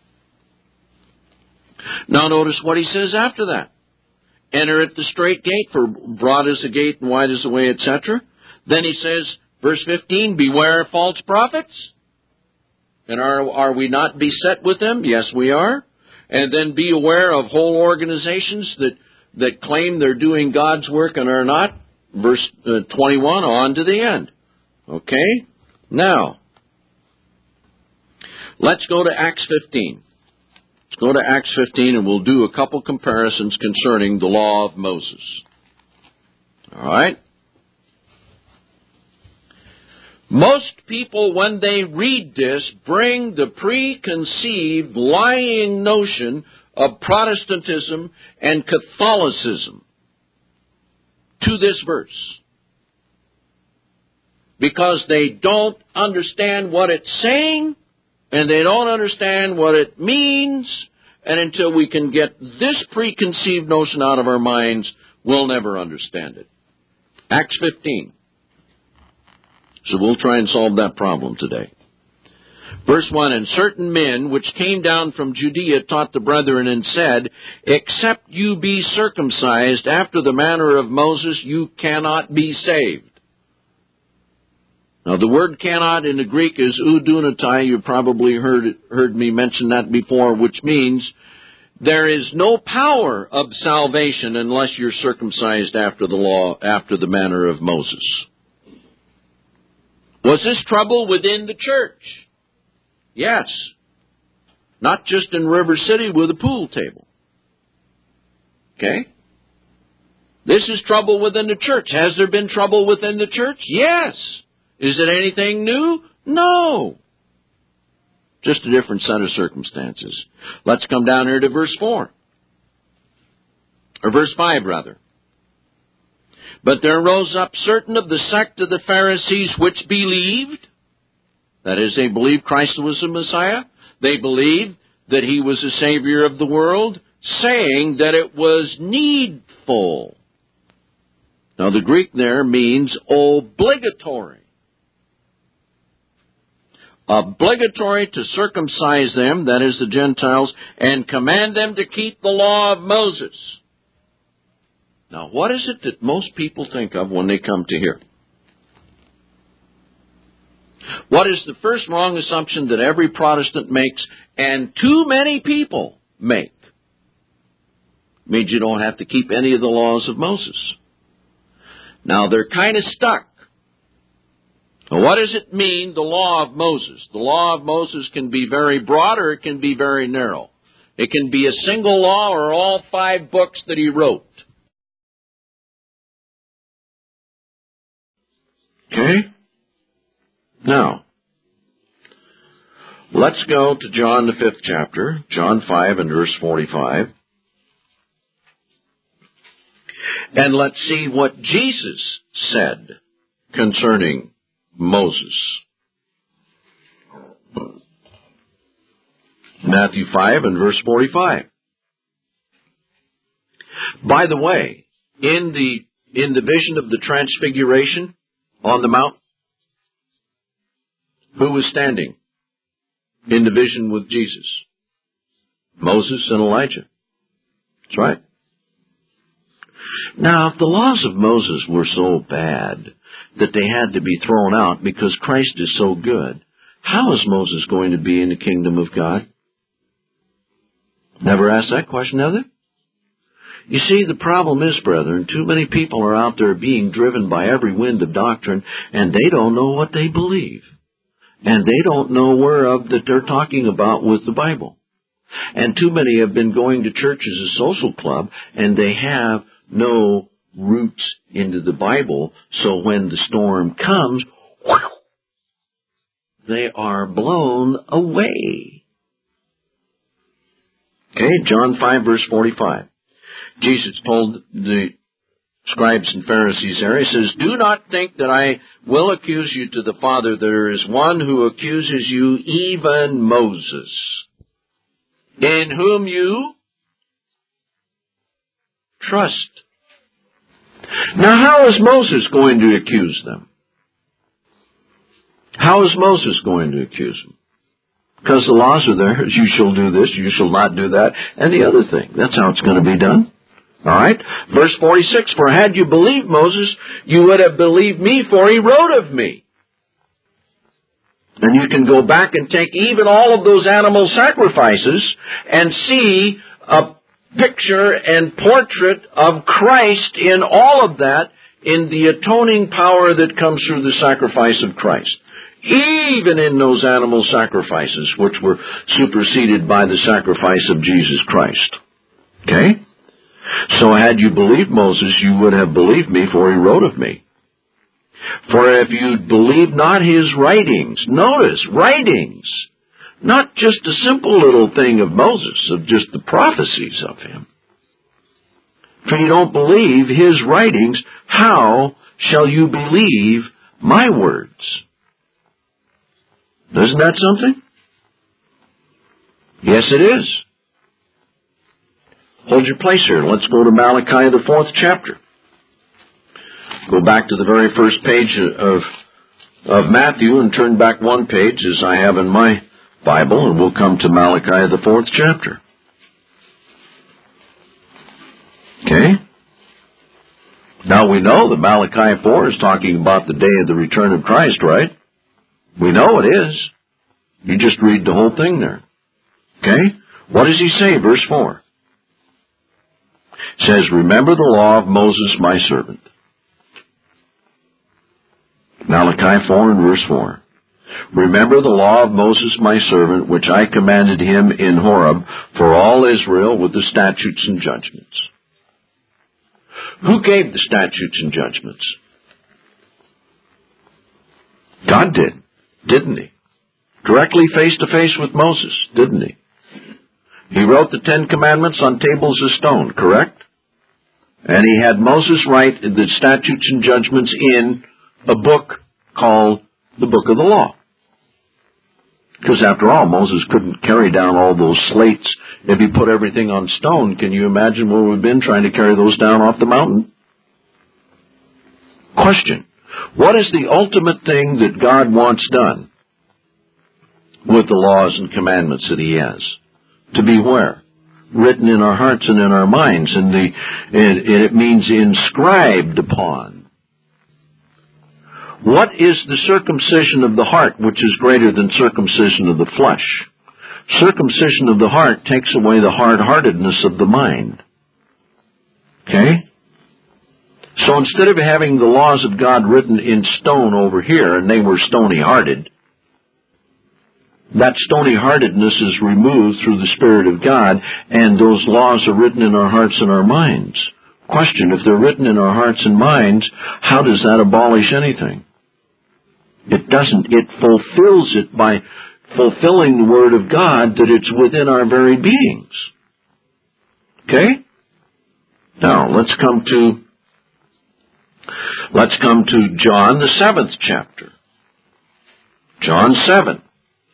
S1: Now notice what He says after that. Enter at the straight gate, for broad is the gate and wide is the way, et cetera. Then He says, verse fifteen, beware of false prophets. And are, are we not beset with them? Yes, we are. And then be aware of whole organizations that, that claim they're doing God's work and are not. Verse uh, twenty-one, on to the end. Okay? Now, let's go to Acts fifteen. Let's go to Acts fifteen, and we'll do a couple comparisons concerning the law of Moses. All right? Most people, when they read this, bring the preconceived, lying notion of Protestantism and Catholicism to this verse, because they don't understand what it's saying, and they don't understand what it means, and until we can get this preconceived notion out of our minds, we'll never understand it. Acts fifteen. So we'll try and solve that problem today. Verse one, and certain men which came down from Judea taught the brethren and said, except you be circumcised after the manner of Moses, you cannot be saved. Now the word cannot in the Greek is oudunatai. You've probably heard, heard me mention that before, which means there is no power of salvation unless you're circumcised after the law, after the manner of Moses. Was this trouble within the church? Yes. Not just in River City with a pool table. Okay? This is trouble within the church. Has there been trouble within the church? Yes. Is it anything new? No. Just a different set of circumstances. Let's come down here to verse four. Or verse five, rather. But there rose up certain of the sect of the Pharisees which believed. That is, they believed Christ was the Messiah. They believed that He was the Savior of the world, saying that it was needful. Now the Greek there means obligatory. Obligatory to circumcise them, that is the Gentiles, and command them to keep the law of Moses. Now what is it that most people think of when they come to hear? What is the first wrong assumption that every Protestant makes and too many people make? It means you don't have to keep any of the laws of Moses. Now they're kind of stuck. Well, what does it mean, the law of Moses? The law of Moses can be very broad or it can be very narrow. It can be a single law or all five books that he wrote. Okay? Now, let's go to John the fifth chapter, John five and verse forty-five. And let's see what Jesus said concerning Moses. Matthew five and verse forty-five. By the way, in the in the vision of the transfiguration on the mount, who was standing in the vision with Jesus? Moses and Elijah. That's right. Now, if the laws of Moses were so bad that they had to be thrown out because Christ is so good, how is Moses going to be in the kingdom of God? Never asked that question, have they?
S2: You see, the problem is, brethren, too many people are out there being driven by every wind of doctrine, and they don't know what they believe. And they don't know whereof that they're talking about with the Bible. And too many have been going to church as a social club, and they have no roots into the Bible, so when the storm comes, they are blown away. Okay, John five, verse forty-five. Jesus told the scribes and Pharisees there, he says, "Do not think that I will accuse you to the Father. There is one who accuses you, even Moses, in whom you trust." Now, how is Moses going to accuse them? How is Moses going to accuse them? Because the laws are there. You shall do this, you shall not do that, and the other thing. That's how it's going to be done. All right? Verse forty-six, "For had you believed Moses, you would have believed me, for he wrote of me." And you can go back and take even all of those animal sacrifices and see a picture and portrait of Christ in all of that, in the atoning power that comes through the sacrifice of Christ. Even in those animal sacrifices, which were superseded by the sacrifice of Jesus Christ. Okay? So had you believed Moses, you would have believed me, for he wrote of me. For if you believe not his writings, notice, writings, not just a simple little thing of Moses, of just the prophecies of him. For you don't believe his writings, how shall you believe my words? Isn't that something? Yes, it is. Hold your place here. Let's go to Malachi, the fourth chapter. Go back to the very first page of, of Matthew and turn back one page, as I have in my Bible, and we'll come to Malachi, the fourth chapter. Okay? Now we know that Malachi four is talking about the day of the return of Christ, right? We know it is. You just read the whole thing there. Okay? What does he say? Verse four. It says, "Remember the law of Moses my servant." Malachi four and verse four. "Remember the law of Moses my servant, which I commanded him in Horeb for all Israel with the statutes and judgments." Who gave the statutes and judgments? God did, didn't he? Directly face to face with Moses, didn't he? He wrote the Ten Commandments on tables of stone, correct? And he had Moses write the statutes and judgments in a book called the Book of the Law. Because after all, Moses couldn't carry down all those slates if he put everything on stone. Can you imagine where we've been trying to carry those down off the mountain? Question. What is the ultimate thing that God wants done with the laws and commandments that he has? To be where? Written in our hearts and in our minds. And the, it, it means inscribed upon. What is the circumcision of the heart, which is greater than circumcision of the flesh? Circumcision of the heart takes away the hard-heartedness of the mind. Okay? So instead of having the laws of God written in stone over here, and they were stony-hearted, that stony-heartedness is removed through the Spirit of God, and those laws are written in our hearts and our minds. Question, if they're written in our hearts and minds, how does that abolish anything? It doesn't. It fulfills it by fulfilling the Word of God, that it's within our very beings. Okay? Now, let's come to, let's come to John, the seventh chapter. John seven.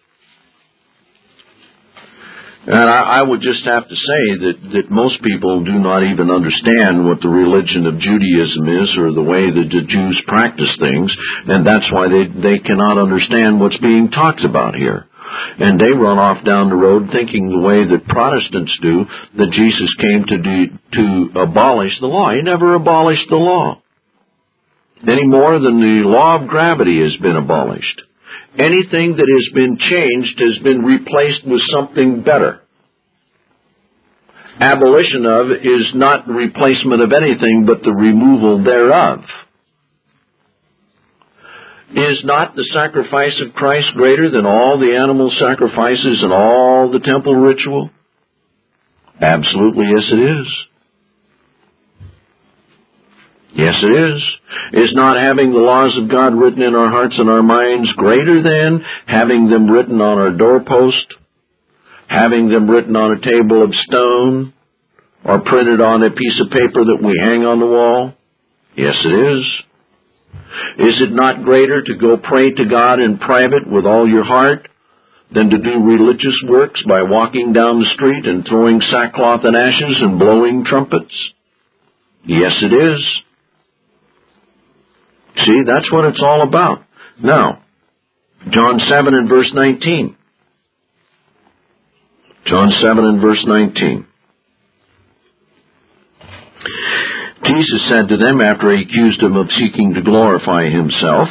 S2: And I, I would just have to say that, that most people do not even understand what the religion of Judaism is, or the way that the Jews practice things, and that's why they, they cannot understand what's being talked about here. And they run off down the road thinking the way that Protestants do, that Jesus came to do, to abolish the law. He never abolished the law, any more than the law of gravity has been abolished. Anything that has been changed has been replaced with something better. abolition of is not the replacement of anything but the removal thereof. Is not the sacrifice of Christ greater than all the animal sacrifices and all the temple ritual? Absolutely, yes it is. Yes it is. Is not having the laws of God written in our hearts and our minds greater than having them written on our doorpost, having them written on a table of stone, or printed on a piece of paper that we hang on the wall? Yes it is. Is it not greater to go pray to God in private with all your heart than to do religious works by walking down the street and throwing sackcloth and ashes and blowing trumpets? Yes, it is. See, that's what it's all about. Now, John seven and verse nineteen. John seven and verse nineteen. Jesus said to them, after he accused them of seeking to glorify himself,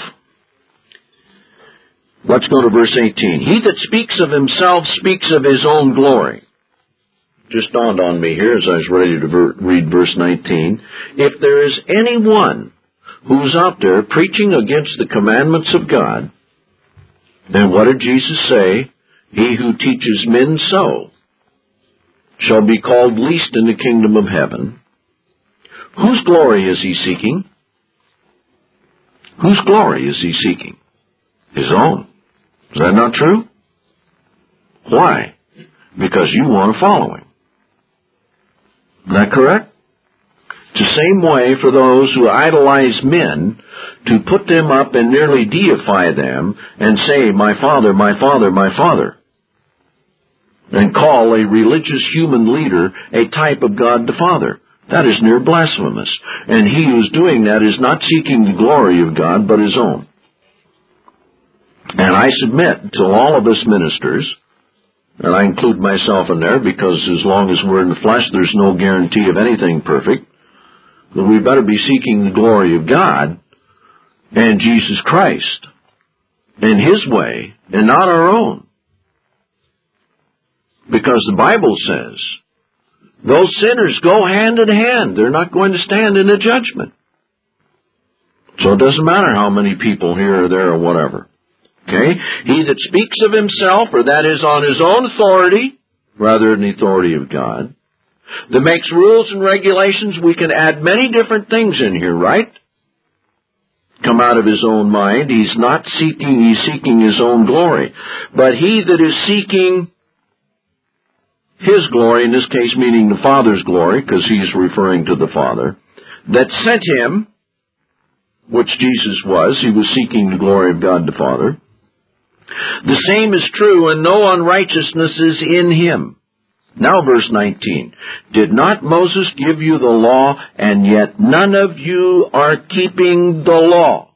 S2: let's go to verse eighteen. He that speaks of himself speaks of his own glory. Just dawned on me here as I was ready to ver- read verse nineteen. If there is anyone who's out there preaching against the commandments of God, then what did Jesus say? He who teaches men so shall be called least in the kingdom of heaven. Whose glory is he seeking? Whose glory is he seeking? His own. Is that not true? Why? Because you want to follow him. Is that correct? It's the same way for those who idolize men to put them up and nearly deify them and say, my father, my father, my father, and call a religious human leader a type of God the Father. That is near blasphemous. And he who's doing that is not seeking the glory of God, but his own. And I submit to all of us ministers, and I include myself in there because as long as we're in the flesh, there's no guarantee of anything perfect, that we better be seeking the glory of God and Jesus Christ in his way and not our own. Because the Bible says, those sinners go hand in hand. They're not going to stand in the judgment. So it doesn't matter how many people here or there or whatever. Okay? He that speaks of himself, or that is on his own authority, rather than the authority of God, that makes rules and regulations. We can add many different things in here, right? Come out of his own mind. He's not seeking, he's seeking his own glory. But he that is seeking his glory, in this case meaning the Father's glory, because he's referring to the Father, that sent him, which Jesus was, he was seeking the glory of God the Father. The same is true, and no unrighteousness is in him. Now verse nineteen. Did not Moses give you the law, and yet none of you are keeping the law?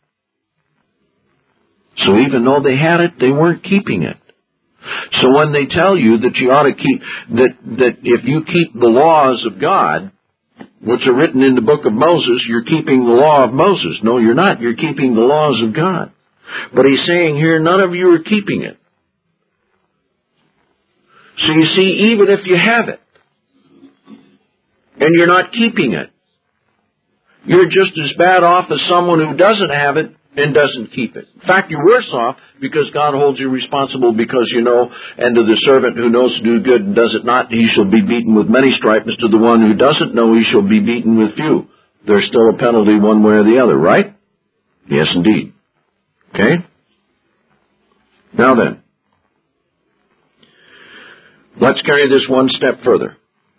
S2: So even though they had it, they weren't keeping it. So when they tell you that you ought to keep, that, that if you keep the laws of God, which are written in the book of Moses, you're keeping the law of Moses. No, you're not. You're keeping the laws of God. But he's saying here, none of you are keeping it. So you see, even if you have it, and you're not keeping it, you're just as bad off as someone who doesn't have it and doesn't keep it. In fact, you're worse off because God holds you responsible because you know, and to the servant who knows to do good and does it not, he shall be beaten with many stripes. To the one who doesn't know, he shall be beaten with few. There's still a penalty one way or the other, right? Yes, indeed. Okay? Now then, let's carry this one step further.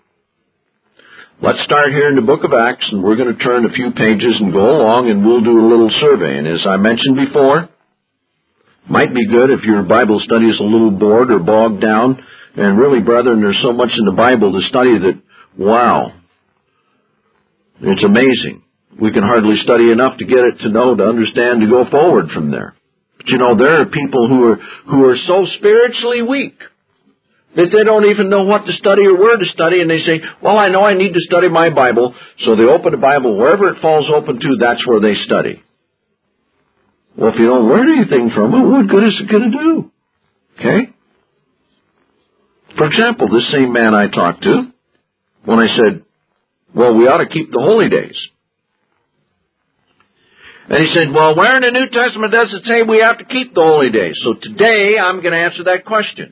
S2: Let's start here in the book of Acts, and we're going to turn a few pages and go along, and we'll do a little survey. And as I mentioned before, might be good if your Bible study is a little bored or bogged down. And really, brethren, there's so much in the Bible to study that, wow, it's amazing. We can hardly study enough to get it to know, to understand, to go forward from there. But you know, there are people who are who are so spiritually weak that they don't even know what to study or where to study, and they say, well, I know I need to study my Bible, so they open the Bible, wherever it falls open to, that's where they study. Well, if you don't learn anything from it, what good is it going to do? Okay? For example, this same man I talked to, when I said, well, we ought to keep the holy days. And he said, well, where in the New Testament does it say we have to keep the holy days? So today I'm going to answer that question.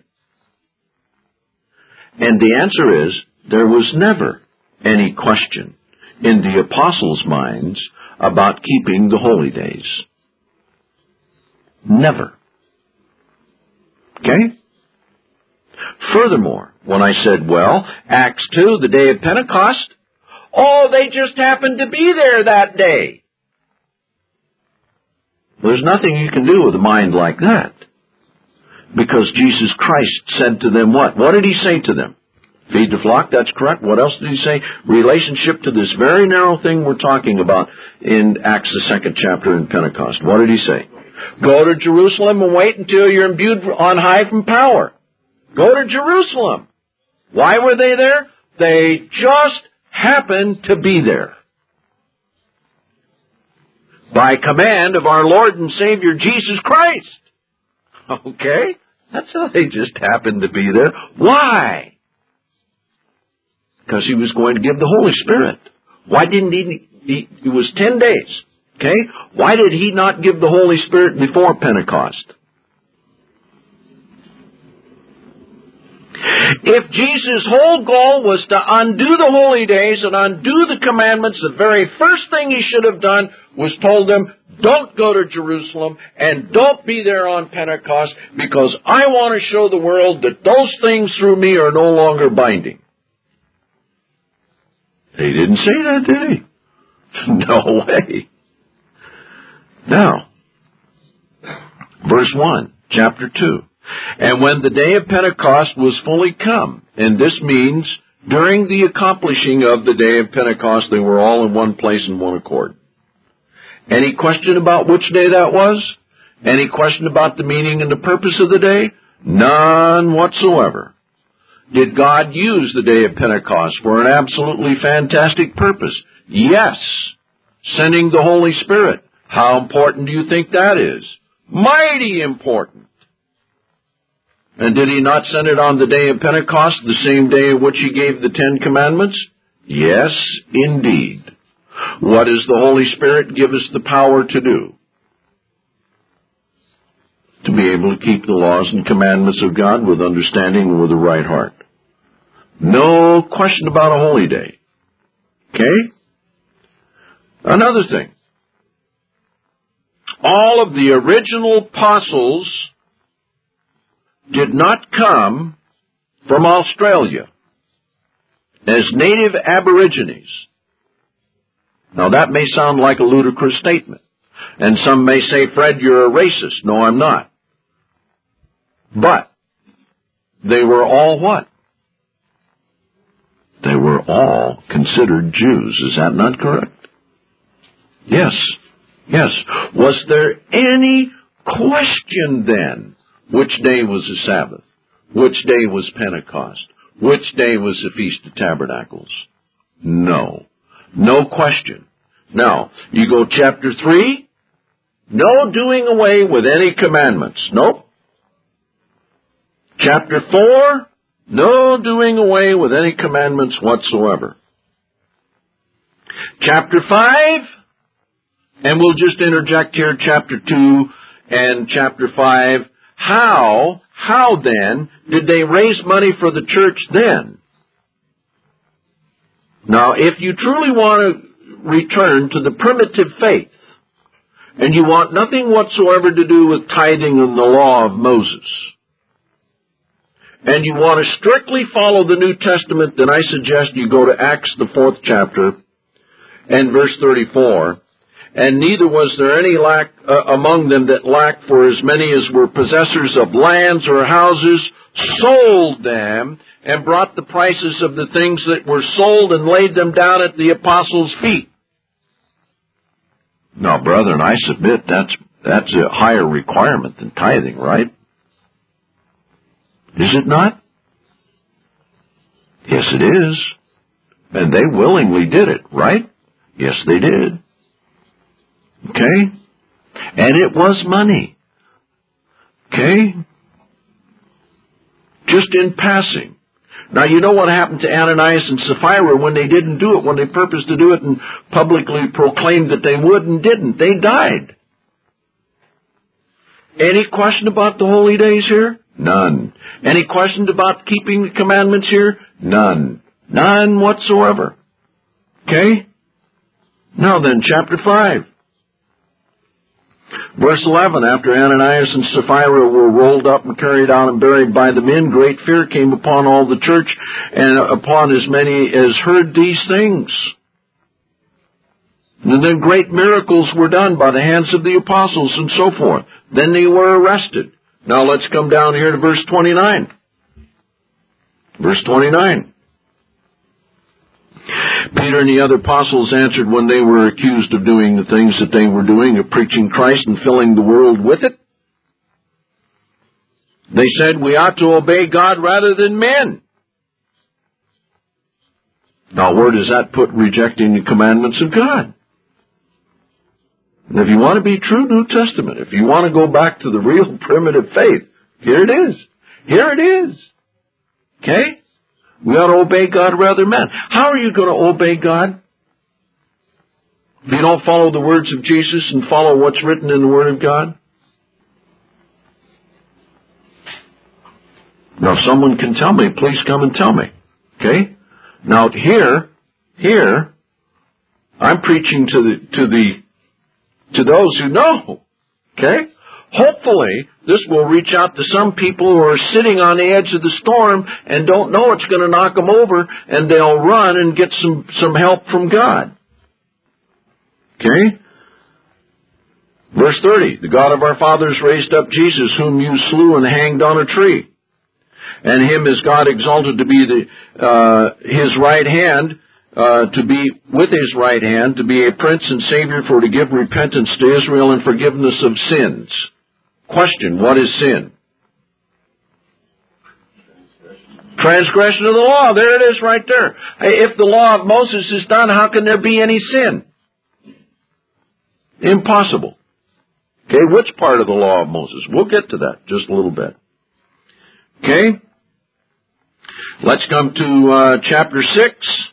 S2: And the answer is, there was never any question in the apostles' minds about keeping the holy days. Never. Okay? Furthermore, when I said, well, Acts two, the day of Pentecost, oh, they just happened to be there that day. There's nothing you can do with a mind like that. Because Jesus Christ said to them what? What did he say to them? Feed the flock, that's correct. What else did he say? Relationship to this very narrow thing we're talking about in Acts, the second chapter in Pentecost. What did he say? Go to Jerusalem and wait until you're imbued on high from power. Go to Jerusalem. Why were they there? They just happened to be there. By command of our Lord and Savior Jesus Christ. Okay? That's how they just happened to be there. Why? Because he was going to give the Holy Spirit. Why didn't he, he, it was ten days, okay? Why did he not give the Holy Spirit before Pentecost? If Jesus' whole goal was to undo the holy days and undo the commandments, the very first thing he should have done was told them, don't go to Jerusalem and don't be there on Pentecost because I want to show the world that those things through me are no longer binding. He didn't say that, did he? No way. Now, verse one, chapter two. And when the day of Pentecost was fully come, and this means during the accomplishing of the day of Pentecost, they were all in one place in one accord. Any question about which day that was? Any question about the meaning and the purpose of the day? None whatsoever. Did God use the day of Pentecost for an absolutely fantastic purpose? Yes. Sending the Holy Spirit. How important do you think that is? Mighty important. And did he not send it on the day of Pentecost, the same day in which he gave the Ten Commandments? Yes, indeed. What does the Holy Spirit give us the power to do? To be able to keep the laws and commandments of God with understanding and with a right heart. No question about a holy day. Okay? Another thing. All of the original apostles did not come from Australia as native aborigines. Now that may sound like a ludicrous statement. And some may say, Fred, you're a racist. No, I'm not. But they were all what? They were all considered Jews. Is that not correct? Yes. Yes. Was there any question then which day was the Sabbath? Which day was Pentecost? Which day was the Feast of Tabernacles? No. No question. Now, you go chapter three, no doing away with any commandments. Nope. Chapter four, no doing away with any commandments whatsoever. Chapter five, and we'll just interject here chapter two and chapter five. How, how then did they raise money for the church then? Now, if you truly want to return to the primitive faith, and you want nothing whatsoever to do with tithing and the law of Moses, and you want to strictly follow the New Testament, then I suggest you go to Acts, the fourth chapter, and verse thirty-four. And neither was there any lack uh, among them that lacked, for as many as were possessors of lands or houses sold them and brought the prices of the things that were sold and laid them down at the apostles' feet. Now, brethren, I submit that's that's a higher requirement than tithing, right? Is it not? Yes, it is. And they willingly did it, right? Yes, they did. Okay? And it was money. Okay? Just in passing, Now, you know what happened to Ananias and Sapphira when they didn't do it, when they purposed to do it and publicly proclaimed that they would and didn't. They died. Any question about the holy days here? None. Any questions about keeping the commandments here? None. None whatsoever. Okay? Now then, chapter five. Verse eleven, after Ananias and Sapphira were rolled up and carried out and buried by the men, great fear came upon all the church and upon as many as heard these things. And then great miracles were done by the hands of the apostles and so forth. Then they were arrested. Now let's come down here to verse twenty-nine. Verse twenty-nine. Peter and the other apostles answered when they were accused of doing the things that they were doing, of preaching Christ and filling the world with it. They said, we ought to obey God rather than men. Now, where does that put rejecting the commandments of God? And if you want to be true New Testament, if you want to go back to the real primitive faith, here it is. Here it is. Okay? We ought to obey God rather than men. How are you going to obey God? If you don't follow the words of Jesus and follow what's written in the Word of God? Now, if someone can tell me, please come and tell me. Okay? Now, here, here, I'm preaching to the, to the, to those who know. Okay? Hopefully, this will reach out to some people who are sitting on the edge of the storm and don't know it's going to knock them over, and they'll run and get some, some help from God. Okay? Verse thirty, the God of our fathers raised up Jesus, whom you slew and hanged on a tree. And him is God exalted to be the, uh, his right hand, uh, to be with his right hand, to be a prince and savior, for to give repentance to Israel and forgiveness of sins. Question, what is sin? Transgression of the law. There it is right there. If the law of Moses is done, how can there be any sin? Impossible. Okay, which part of the law of Moses? We'll get to that just a little bit. Okay? Let's come to uh, chapter six.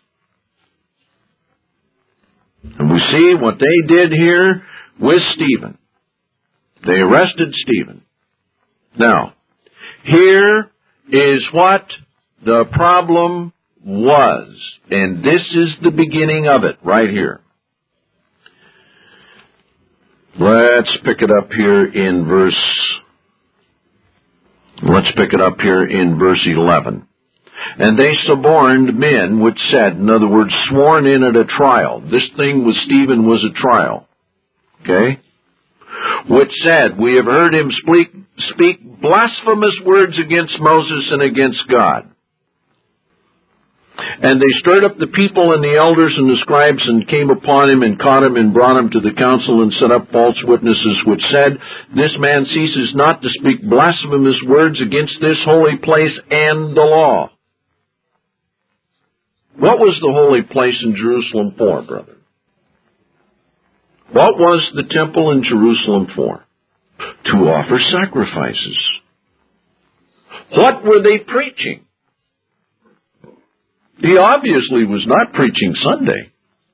S2: And we see what they did here with Stephen. They arrested Stephen. Now, here is what the problem was. And this is the beginning of it, right here. Let's pick it up here in verse, let's pick it up here in verse eleven. And they suborned men which said, in other words, sworn in at a trial. This thing with Stephen was a trial. Okay? Which said, we have heard him speak, speak blasphemous words against Moses and against God. And they stirred up the people and the elders and the scribes and came upon him and caught him and brought him to the council and set up false witnesses which said, this man ceases not to speak blasphemous words against this holy place and the law. What was the holy place in Jerusalem for, brother? What was the temple in Jerusalem for? To offer sacrifices. What were they preaching? He obviously was not preaching Sunday.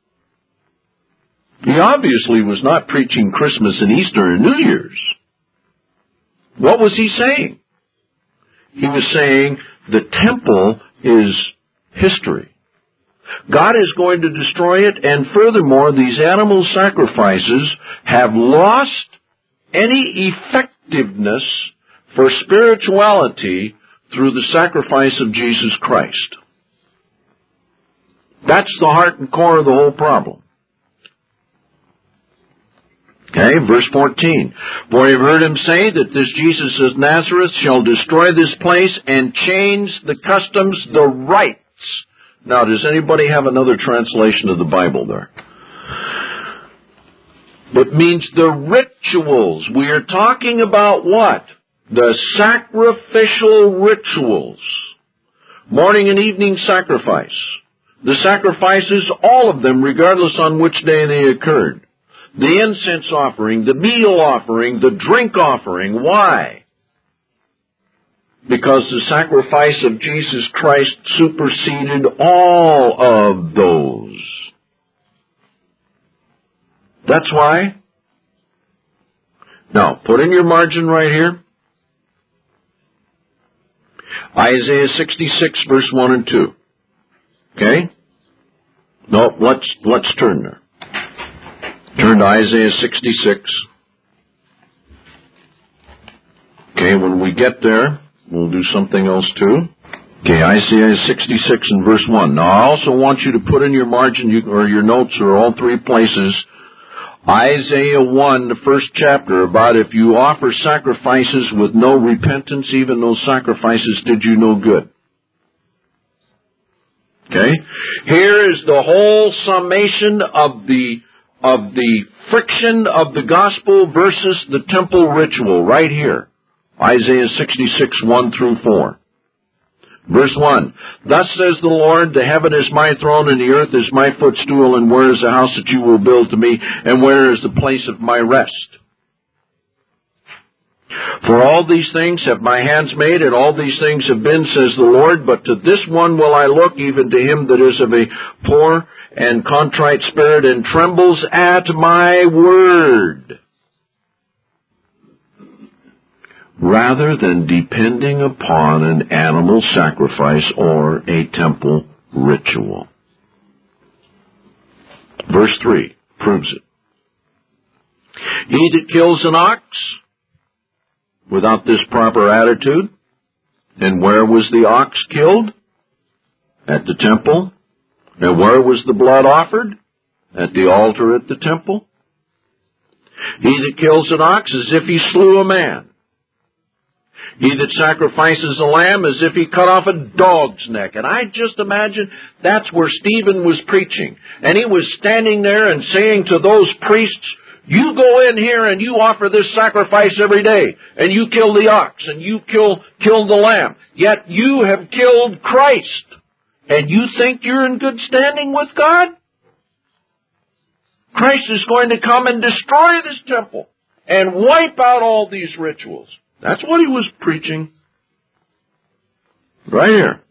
S2: He obviously was not preaching Christmas and Easter and New Year's. What was he saying? He was saying the temple is history. God is going to destroy it, and furthermore, these animal sacrifices have lost any effectiveness for spirituality through the sacrifice of Jesus Christ. That's the heart and core of the whole problem. Okay, verse fourteen. For you have heard him say that this Jesus of Nazareth shall destroy this place and change the customs, the rites. Now, does anybody have another translation of the Bible there? It means the rituals. We are talking about what? The sacrificial rituals. Morning and evening sacrifice. The sacrifices, all of them, regardless on which day they occurred. The incense offering, the meal offering, the drink offering. Why? because the sacrifice of Jesus Christ superseded all of those. That's why. Now, put in your margin right here. Isaiah sixty-six, verse one and two. Okay? No, let's, let's turn there. Turn to Isaiah sixty-six. Okay, when we get there, we'll do something else too. Okay, Isaiah sixty-six and verse one. Now, I also want you to put in your margin, you, or your notes, or all three places, Isaiah one, the first chapter, about if you offer sacrifices with no repentance, even those sacrifices did you no good. Okay? Here is the whole summation of the, of the friction of the gospel versus the temple ritual, right here. Isaiah sixty-six, one through four. Verse one, Thus says the Lord, the heaven is my throne, and the earth is my footstool, and where is the house that you will build to me, and where is the place of my rest? For all these things have my hands made, and all these things have been, says the Lord, but to this one will I look, even to him that is of a poor and contrite spirit, and trembles at my word. Rather than depending upon an animal sacrifice or a temple ritual. Verse three proves it. He that kills an ox without this proper attitude, and where was the ox killed? At the temple. And where was the blood offered? At the altar at the temple. He that kills an ox as if he slew a man. He that sacrifices a lamb as if he cut off a dog's neck. And I just imagine that's where Stephen was preaching. And he was standing there and saying to those priests, you go in here and you offer this sacrifice every day. And you kill the ox and you kill, kill the lamb. Yet you have killed Christ. And you think you're in good standing with God? Christ is going to come and destroy this temple and wipe out all these rituals. That's what he was preaching. Right here.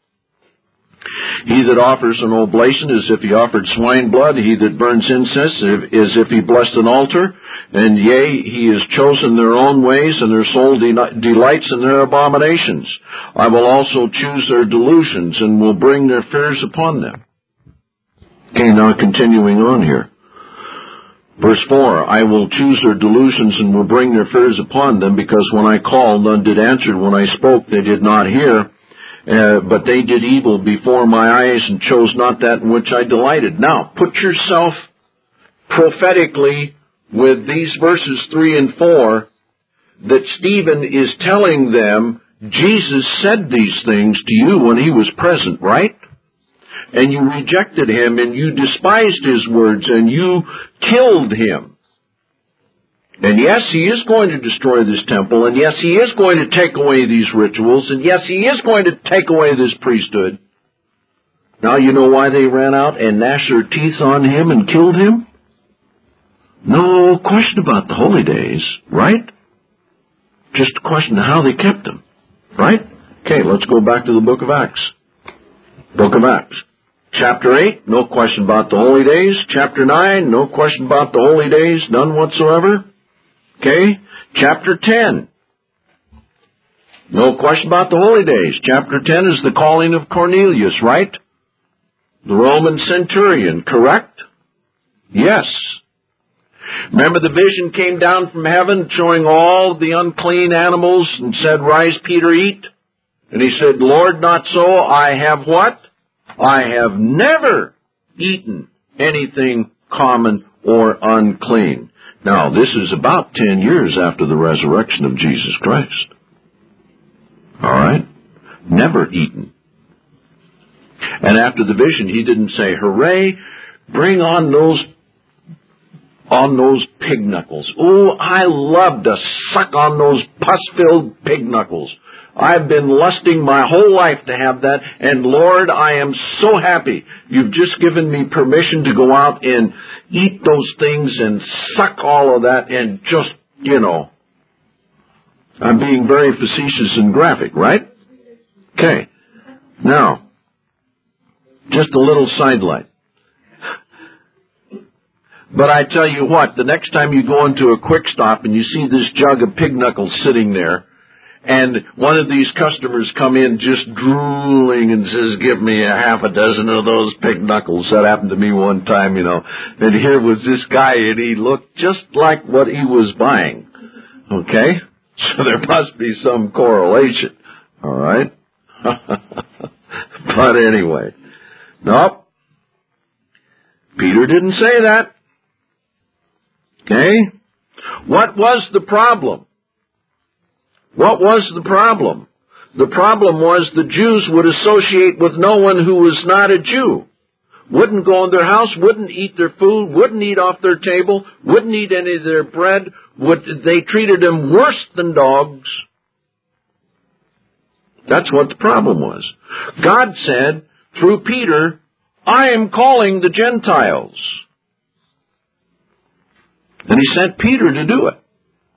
S2: He that offers an oblation as if he offered swine blood, he that burns incense as if he blessed an altar, and yea, he has chosen their own ways, and their soul de- delights in their abominations. I will also choose their delusions, and will bring their fears upon them. Okay, now continuing on here. Verse four, I will choose their delusions and will bring their fears upon them, because when I called, none did answer. When I spoke, they did not hear. Uh, but they did evil before my eyes and chose not that in which I delighted. Now, put yourself prophetically with these verses three and four, that Stephen is telling them, Jesus said these things to you when he was present, right? And you rejected him, and you despised his words, and you killed him. And yes, he is going to destroy this temple, and yes, he is going to take away these rituals, and yes, he is going to take away this priesthood. Now you know why they ran out and gnashed their teeth on him and killed him? No question about the holy days, right? Just a question of how they kept them, right? Okay, let's go back to the book of Acts. Book of Acts. Chapter eight, no question about the holy days. Chapter nine, no question about the holy days, none whatsoever. Okay, chapter ten. No question about the holy days. Chapter ten is the calling of Cornelius, right? The Roman centurion, correct? Yes. Remember the vision came down from heaven showing all the unclean animals and said, rise, Peter, eat. And he said, Lord, not so. I have what? I have never eaten anything common or unclean. Now, this is about ten years after the resurrection of Jesus Christ. All right? Never eaten. And after the vision, he didn't say, hooray, bring on those on those pig knuckles. Oh, I love to suck on those pus-filled pig knuckles. I've been lusting my whole life to have that, and Lord, I am so happy you've just given me permission to go out and eat those things and suck all of that and just, you know, I'm being very facetious and graphic, right? Okay. Now, just a little sidelight. But I tell you what, the next time you go into a quick stop and you see this jug of pig knuckles sitting there, and one of these customers come in just drooling and says, give me a half a dozen of those pig knuckles. That happened to me one time, you know. And here was this guy, and he looked just like what he was buying. Okay? So there must be some correlation. All right? But anyway. Nope. Peter didn't say that. Okay? What was the problem? What was the problem? The problem was the Jews would associate with no one who was not a Jew. Wouldn't go in their house, wouldn't eat their food, wouldn't eat off their table, wouldn't eat any of their bread. Would, they treated them worse than dogs. That's what the problem was. God said, through Peter, I am calling the Gentiles. And he sent Peter to do it.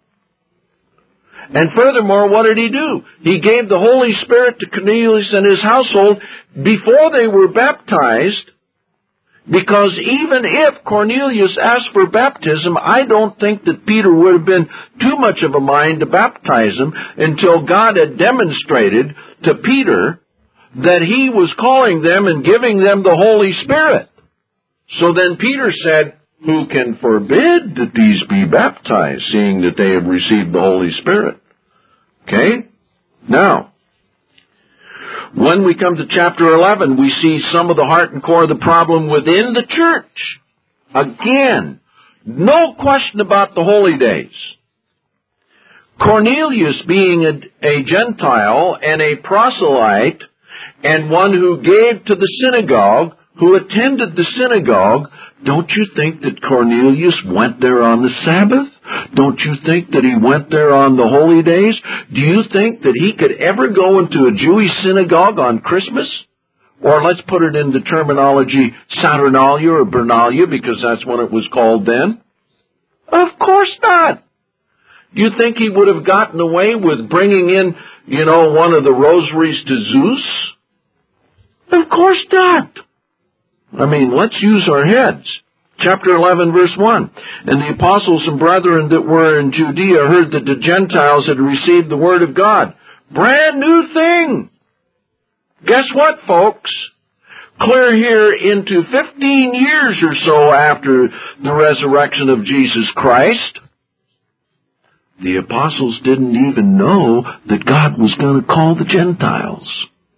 S2: And furthermore, what did he do? He gave the Holy Spirit to Cornelius and his household before they were baptized, because even if Cornelius asked for baptism, I don't think that Peter would have been too much of a mind to baptize him until God had demonstrated to Peter that he was calling them and giving them the Holy Spirit. So then Peter said, who can forbid that these be baptized, seeing that they have received the Holy Spirit? Okay? Now, when we come to chapter eleven, we see some of the heart and core of the problem within the church. Again, no question about the holy days. Cornelius, being a, a Gentile and a proselyte, and one who gave to the synagogue, who attended the synagogue, don't you think that Cornelius went there on the Sabbath? Don't you think that he went there on the holy days? Do you think that he could ever go into a Jewish synagogue on Christmas? Or let's put it in the terminology Saturnalia or Bernalia, because that's what it was called then. Of course not. Do you think he would have gotten away with bringing in, you know, one of the rosaries to Zeus? Of course not. I mean, let's use our heads. Chapter eleven, verse one. And the apostles and brethren that were in Judea heard that the Gentiles had received the word of God. Brand new thing. Guess what, folks? Clear here into fifteen years or so after the resurrection of Jesus Christ, the apostles didn't even know that God was going to call the Gentiles.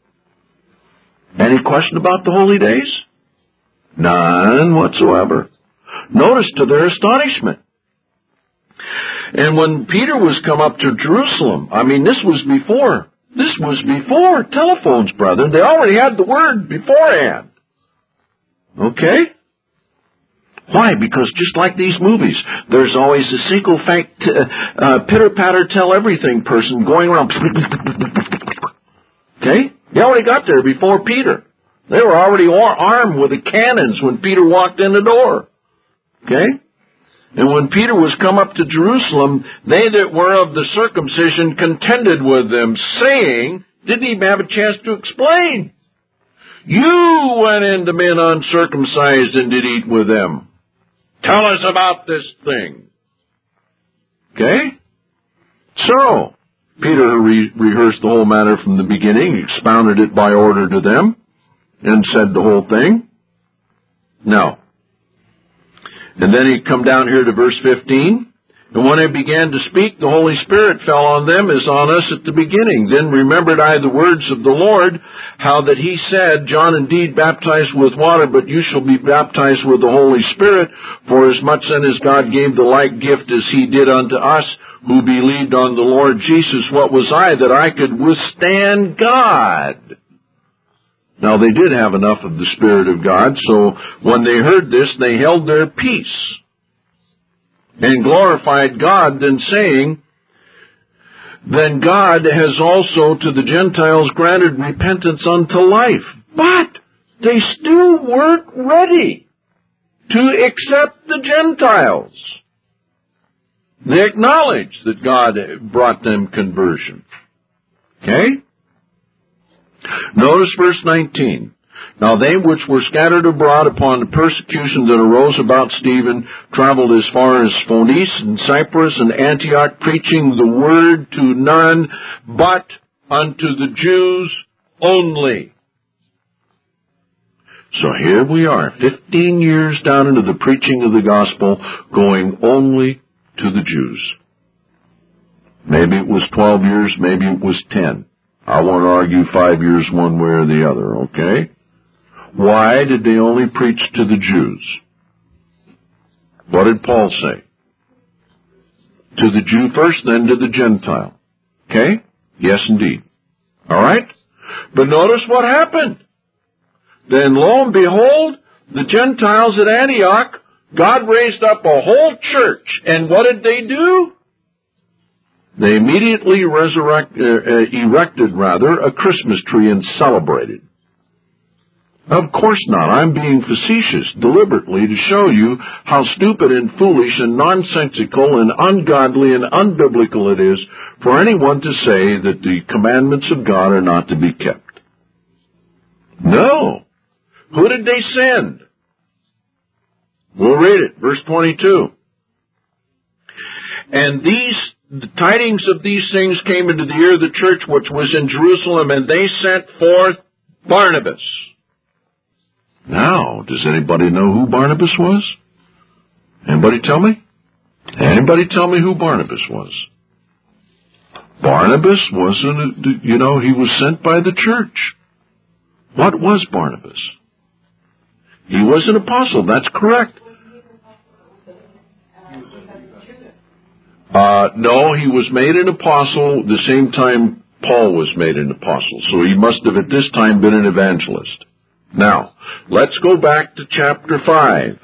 S2: Any question about the holy days? None whatsoever. Notice to their astonishment. And when Peter was come up to Jerusalem, I mean, this was before, this was before telephones, brother. They already had the word beforehand. Okay? Why? Because just like these movies, there's always a single fact, uh, pitter-patter, tell-everything person going around. Okay? They already got there before Peter. They were already armed with the cannons when Peter walked in the door. Okay? And when Peter was come up to Jerusalem, they that were of the circumcision contended with them, saying, didn't even have a chance to explain. You went into men uncircumcised and did eat with them. Tell us about this thing. Okay? So, Peter re- rehearsed the whole matter from the beginning, expounded it by order to them, and said the whole thing. No. And then he come down here to verse fifteen. And when I began to speak, the Holy Spirit fell on them as on us at the beginning. Then remembered I the words of the Lord, how that he said, John indeed baptized with water, but you shall be baptized with the Holy Spirit. For as much then as God gave the like gift as he did unto us, who believed on the Lord Jesus, what was I that I could withstand God? Now they did have enough of the Spirit of God, so when they heard this, they held their peace and glorified God, then saying, then God has also to the Gentiles granted repentance unto life. But they still weren't ready to accept the Gentiles. They acknowledged that God brought them conversion. Okay? Notice verse nineteen. Now they which were scattered abroad upon the persecution that arose about Stephen traveled as far as Phoenice and Cyprus and Antioch, preaching the word to none but unto the Jews only. So here we are, fifteen years down into the preaching of the gospel, going only to the Jews. Maybe it was twelve years, maybe it was ten. I won't argue five years one way or the other, okay? Why did they only preach to the Jews? What did Paul say? To the Jew first, then to the Gentile. Okay? Yes, indeed. All right? But notice what happened. Then, lo and behold, the Gentiles at Antioch, God raised up a whole church. And what did they do? They immediately resurrect, uh, uh, erected, rather, a Christmas tree and celebrated. Of course not. I'm being facetious deliberately to show you how stupid and foolish and nonsensical and ungodly and unbiblical it is for anyone to say that the commandments of God are not to be kept. No. Who did they send? We'll read it, verse twenty-two. And these the tidings of these things came into the ear of the church which was in Jerusalem, and they sent forth Barnabas. Now, does anybody know who Barnabas was? Anybody tell me? Anybody tell me who Barnabas was? Barnabas wasn't, you know, he was sent by the church. What was Barnabas? He was an apostle, that's correct. Uh, no, he was made an apostle the same time Paul was made an apostle. So he must have at this time been an evangelist. Now, let's go back to chapter five.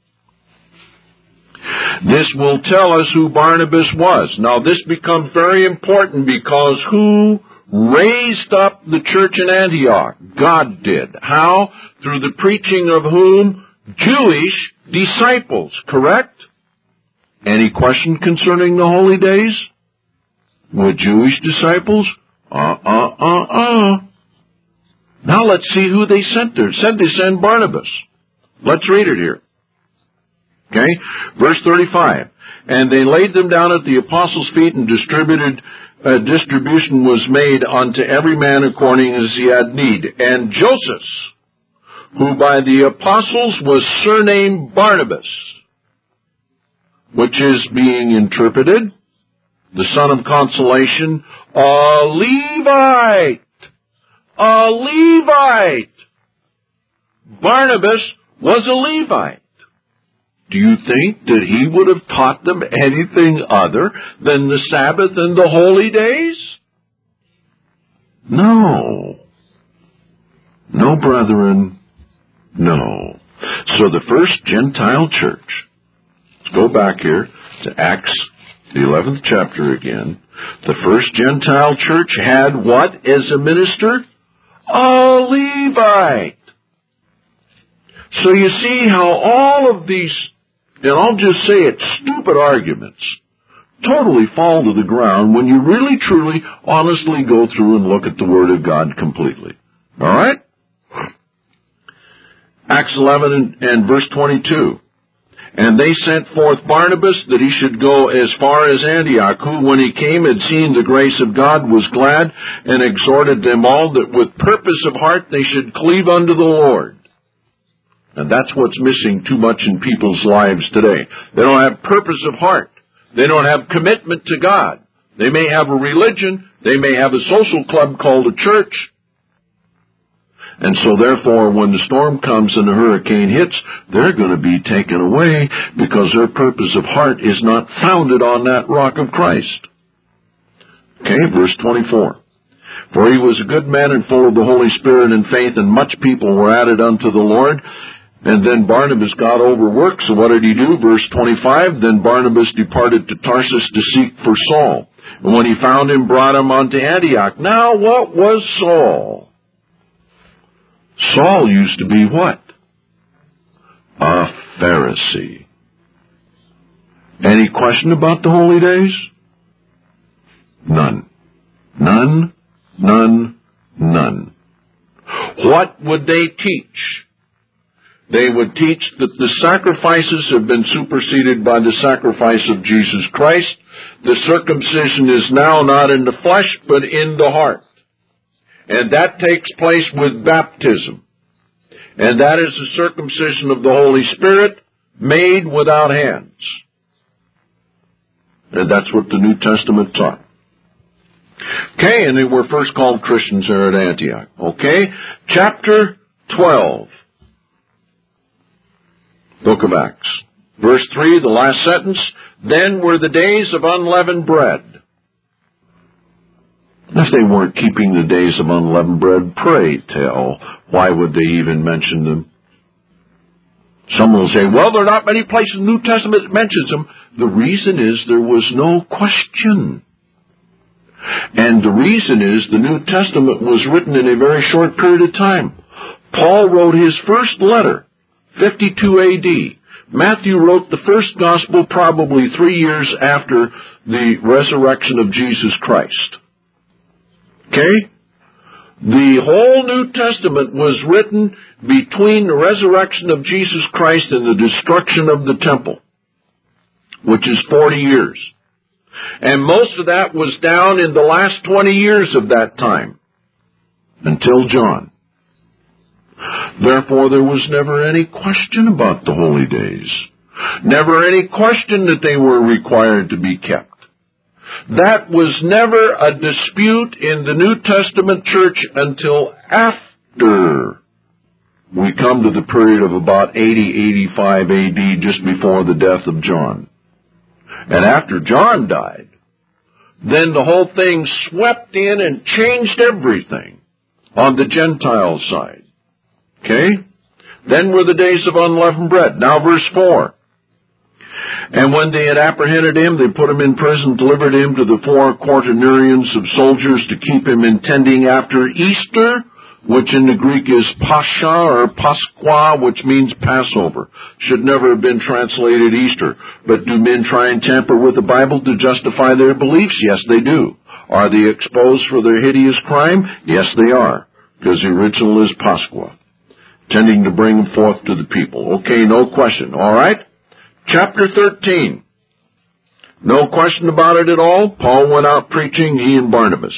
S2: This will tell us who Barnabas was. Now, this becomes very important because who raised up the church in Antioch? God did. How? Through the preaching of whom? Jewish disciples, correct? Any question concerning the holy days? With Jewish disciples? Uh, uh, uh, uh. Now let's see who they sent there. It said they sent Barnabas. Let's read it here. Okay? Verse thirty-five. And they laid them down at the apostles' feet and distributed, uh, distribution was made unto every man according as he had need. And Joseph, who by the apostles was surnamed Barnabas, which is being interpreted, the son of consolation, a Levite. A Levite. Barnabas was a Levite. Do you think that he would have taught them anything other than the Sabbath and the holy days? No. No, brethren. No. So the first Gentile church, let's go back here to Acts, the eleventh chapter again. The first Gentile church had what as a minister? A Levite. So you see how all of these, and I'll just say it, stupid arguments totally fall to the ground when you really, truly, honestly go through and look at the Word of God completely. All right? Acts eleven and, and verse twenty-two. And they sent forth Barnabas that he should go as far as Antioch, who, when he came, had seen the grace of God, was glad, and exhorted them all that with purpose of heart they should cleave unto the Lord. And that's what's missing too much in people's lives today. They don't have purpose of heart. They don't have commitment to God. They may have a religion. They may have a social club called a church. And so therefore, when the storm comes and the hurricane hits, they're going to be taken away because their purpose of heart is not founded on that rock of Christ. Okay, verse twenty-four. For he was a good man and full of the Holy Spirit and faith, and much people were added unto the Lord. And then Barnabas got overworked, so what did he do? Verse twenty-five, then Barnabas departed to Tarsus to seek for Saul. And when he found him, brought him unto Antioch. Now, what was Saul? Saul used to be what? A Pharisee. Any question about the holy days? None. None, none, none. What would they teach? They would teach that the sacrifices have been superseded by the sacrifice of Jesus Christ. The circumcision is now not in the flesh, but in the heart. And that takes place with baptism. And that is the circumcision of the Holy Spirit made without hands. And that's what the New Testament taught. Okay, and they were first called Christians there at Antioch. Okay, chapter twelve. Book of Acts. Verse three, the last sentence. Then were the days of unleavened bread. If they weren't keeping the days of unleavened bread, pray tell, why would they even mention them? Some will say, well, there are not many places in the New Testament that mentions them. The reason is there was no question. And the reason is the New Testament was written in a very short period of time. Paul wrote his first letter, fifty-two A D. Matthew wrote the first gospel probably three years after the resurrection of Jesus Christ. Okay? The whole New Testament was written between the resurrection of Jesus Christ and the destruction of the temple, which is forty years. And most of that was down in the last twenty years of that time, until John. Therefore, there was never any question about the holy days. Never any question that they were required to be kept. That was never a dispute in the New Testament church until after we come to the period of about eighty, eighty-five A D, just before the death of John. And after John died, then the whole thing swept in and changed everything on the Gentile side. Okay? Then were the days of unleavened bread. Now verse four. And when they had apprehended him, they put him in prison, delivered him to the four quaternarians of soldiers to keep him intending after Easter, which in the Greek is Pascha or Pasqua, which means Passover. Should never have been translated Easter. But do men try and tamper with the Bible to justify their beliefs? Yes, they do. Are they exposed for their hideous crime? Yes, they are, because the original is Pasqua, tending to bring forth to the people. Okay, no question. All right? Chapter thirteen. No question about it at all. Paul went out preaching, he and Barnabas.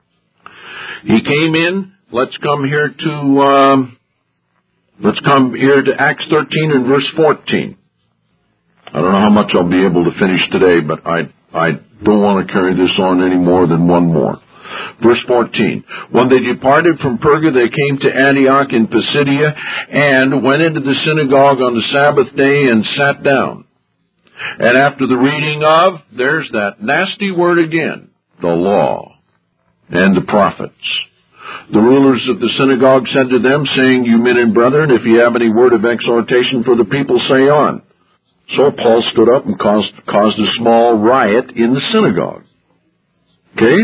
S2: He came in. Let's come here to, um, let's come here to Acts thirteen and verse fourteen. I don't know how much I'll be able to finish today, but I, I don't want to carry this on any more than one more. Verse fourteen. When they departed from Perga, they came to Antioch in Pisidia and went into the synagogue on the Sabbath day and sat down. And after the reading of, there's that nasty word again, the law and the prophets. The rulers of the synagogue said to them, saying, you men and brethren, if you have any word of exhortation for the people, say on. So Paul stood up and caused, caused a small riot in the synagogue. Okay?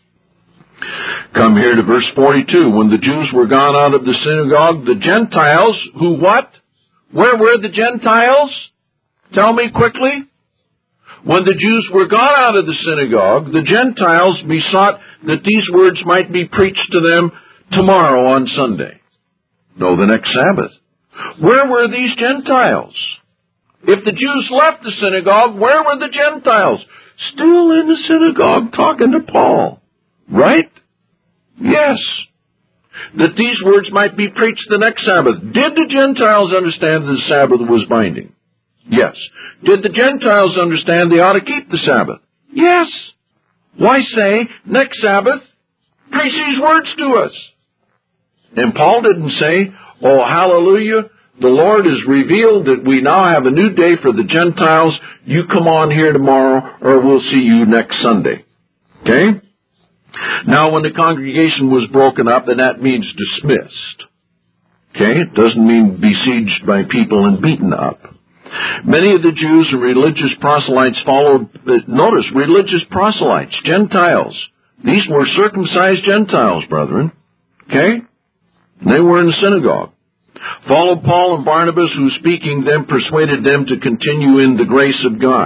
S2: Come here to verse forty-two. When the Jews were gone out of the synagogue, the Gentiles, who what? Where were the Gentiles? Tell me quickly. When the Jews were gone out of the synagogue, the Gentiles besought that these words might be preached to them tomorrow on Sunday. No, the next Sabbath. Where were these Gentiles? If the Jews left the synagogue, where were the Gentiles? Still in the synagogue talking to Paul. Right? Yes. That these words might be preached the next Sabbath. Did the Gentiles understand that the Sabbath was binding? Yes. Did the Gentiles understand they ought to keep the Sabbath? Yes. Why say, next Sabbath, preach these words to us? And Paul didn't say, oh, hallelujah, the Lord has revealed that we now have a new day for the Gentiles. You come on here tomorrow, or we'll see you next Sunday. Okay? Now, when the congregation was broken up, and that means dismissed. Okay? It doesn't mean besieged by people and beaten up. Many of the Jews and religious proselytes followed, notice, religious proselytes, Gentiles. These were circumcised Gentiles, brethren. Okay? They were in the synagogue. Followed Paul and Barnabas, who speaking them persuaded them to continue in the grace of God.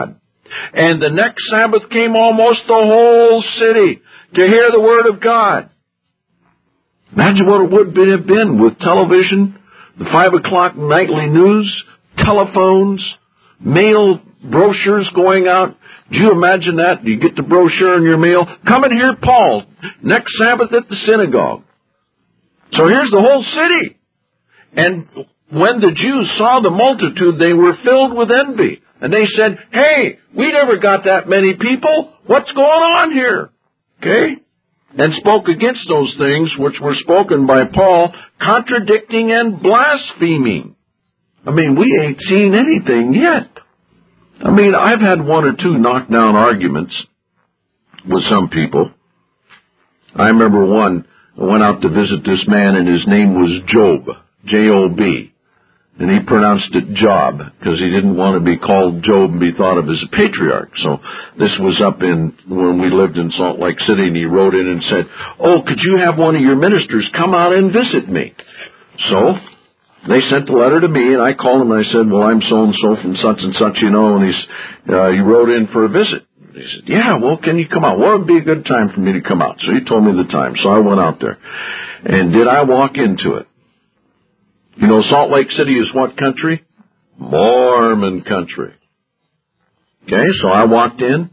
S2: And the next Sabbath came almost the whole city to hear the Word of God. Imagine what it would have been with television, the five o'clock nightly news, telephones, mail brochures going out. Do you imagine that? You get the brochure in your mail. Come and hear Paul next Sabbath at the synagogue. So here's the whole city. And when the Jews saw the multitude, they were filled with envy. And they said, hey, we never got that many people. What's going on here? Okay? And spoke against those things which were spoken by Paul, contradicting and blaspheming. I mean, we ain't seen anything yet. I mean, I've had one or two knockdown arguments with some people. I remember one, I went out to visit this man, and his name was Job, J O B. And he pronounced it Job, because he didn't want to be called Job and be thought of as a patriarch. So this was up in, when we lived in Salt Lake City, and he wrote in and said, oh, could you have one of your ministers come out and visit me? So they sent a letter to me, and I called him, and I said, well, I'm so-and-so from such and such, you know, and he's, uh, he wrote in for a visit. He said, yeah, well, can you come out? Well, it would be a good time for me to come out. So he told me the time. So I went out there. And did I walk into it? You know, Salt Lake City is what country? Mormon country. Okay, so I walked in,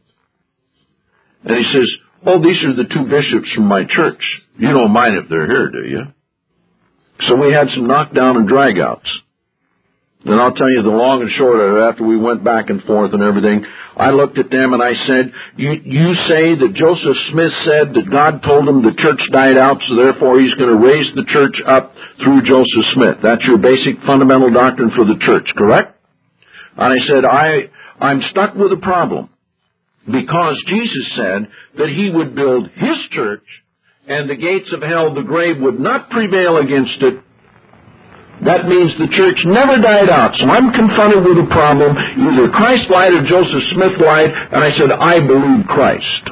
S2: and he says, oh, these are the two bishops from my church. You don't mind if they're here, do you? So we had some knockdown and drag-outs. And I'll tell you the long and short of it, after we went back and forth and everything, I looked at them and I said, you, you say that Joseph Smith said that God told him the church died out, so therefore he's going to raise the church up through Joseph Smith. That's your basic fundamental doctrine for the church, correct? And I said, I, I'm stuck with a problem, because Jesus said that he would build his church, and the gates of hell, the grave, would not prevail against it. That means the church never died out. So I'm confronted with a problem. Either Christ lied or Joseph Smith lied. And I said, I believe Christ.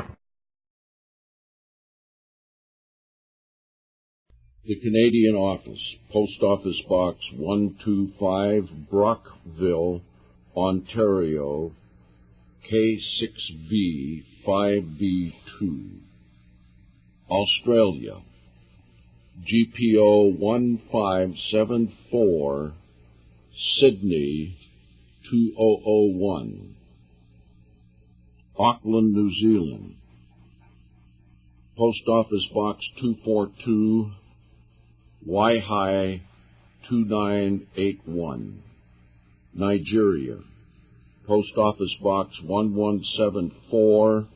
S1: The Canadian Office, Post Office Box one two five, Brockville, Ontario, K six V five B two. Australia, G P O one five seven four, Sydney two thousand one. Auckland, New Zealand, Post Office Box two forty-two, Waihi two nine eight one. Nigeria, Post Office Box one one seven four,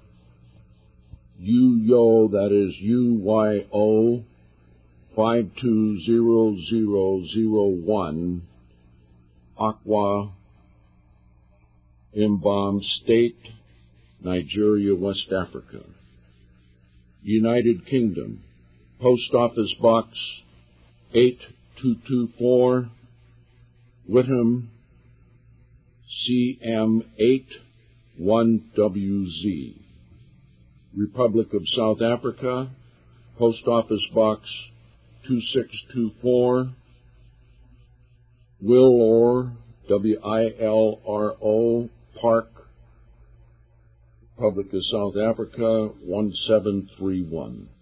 S1: Uyo, that is U Y O, five two zero zero zero one, Akwa, Mbam State, Nigeria, West Africa. United Kingdom, Post Office Box eight two two four, Whitham, C M eight one W Z. Republic of South Africa, Post Office Box two six two four, Willor, W I L R O, Park, Republic of South Africa, one seven three one.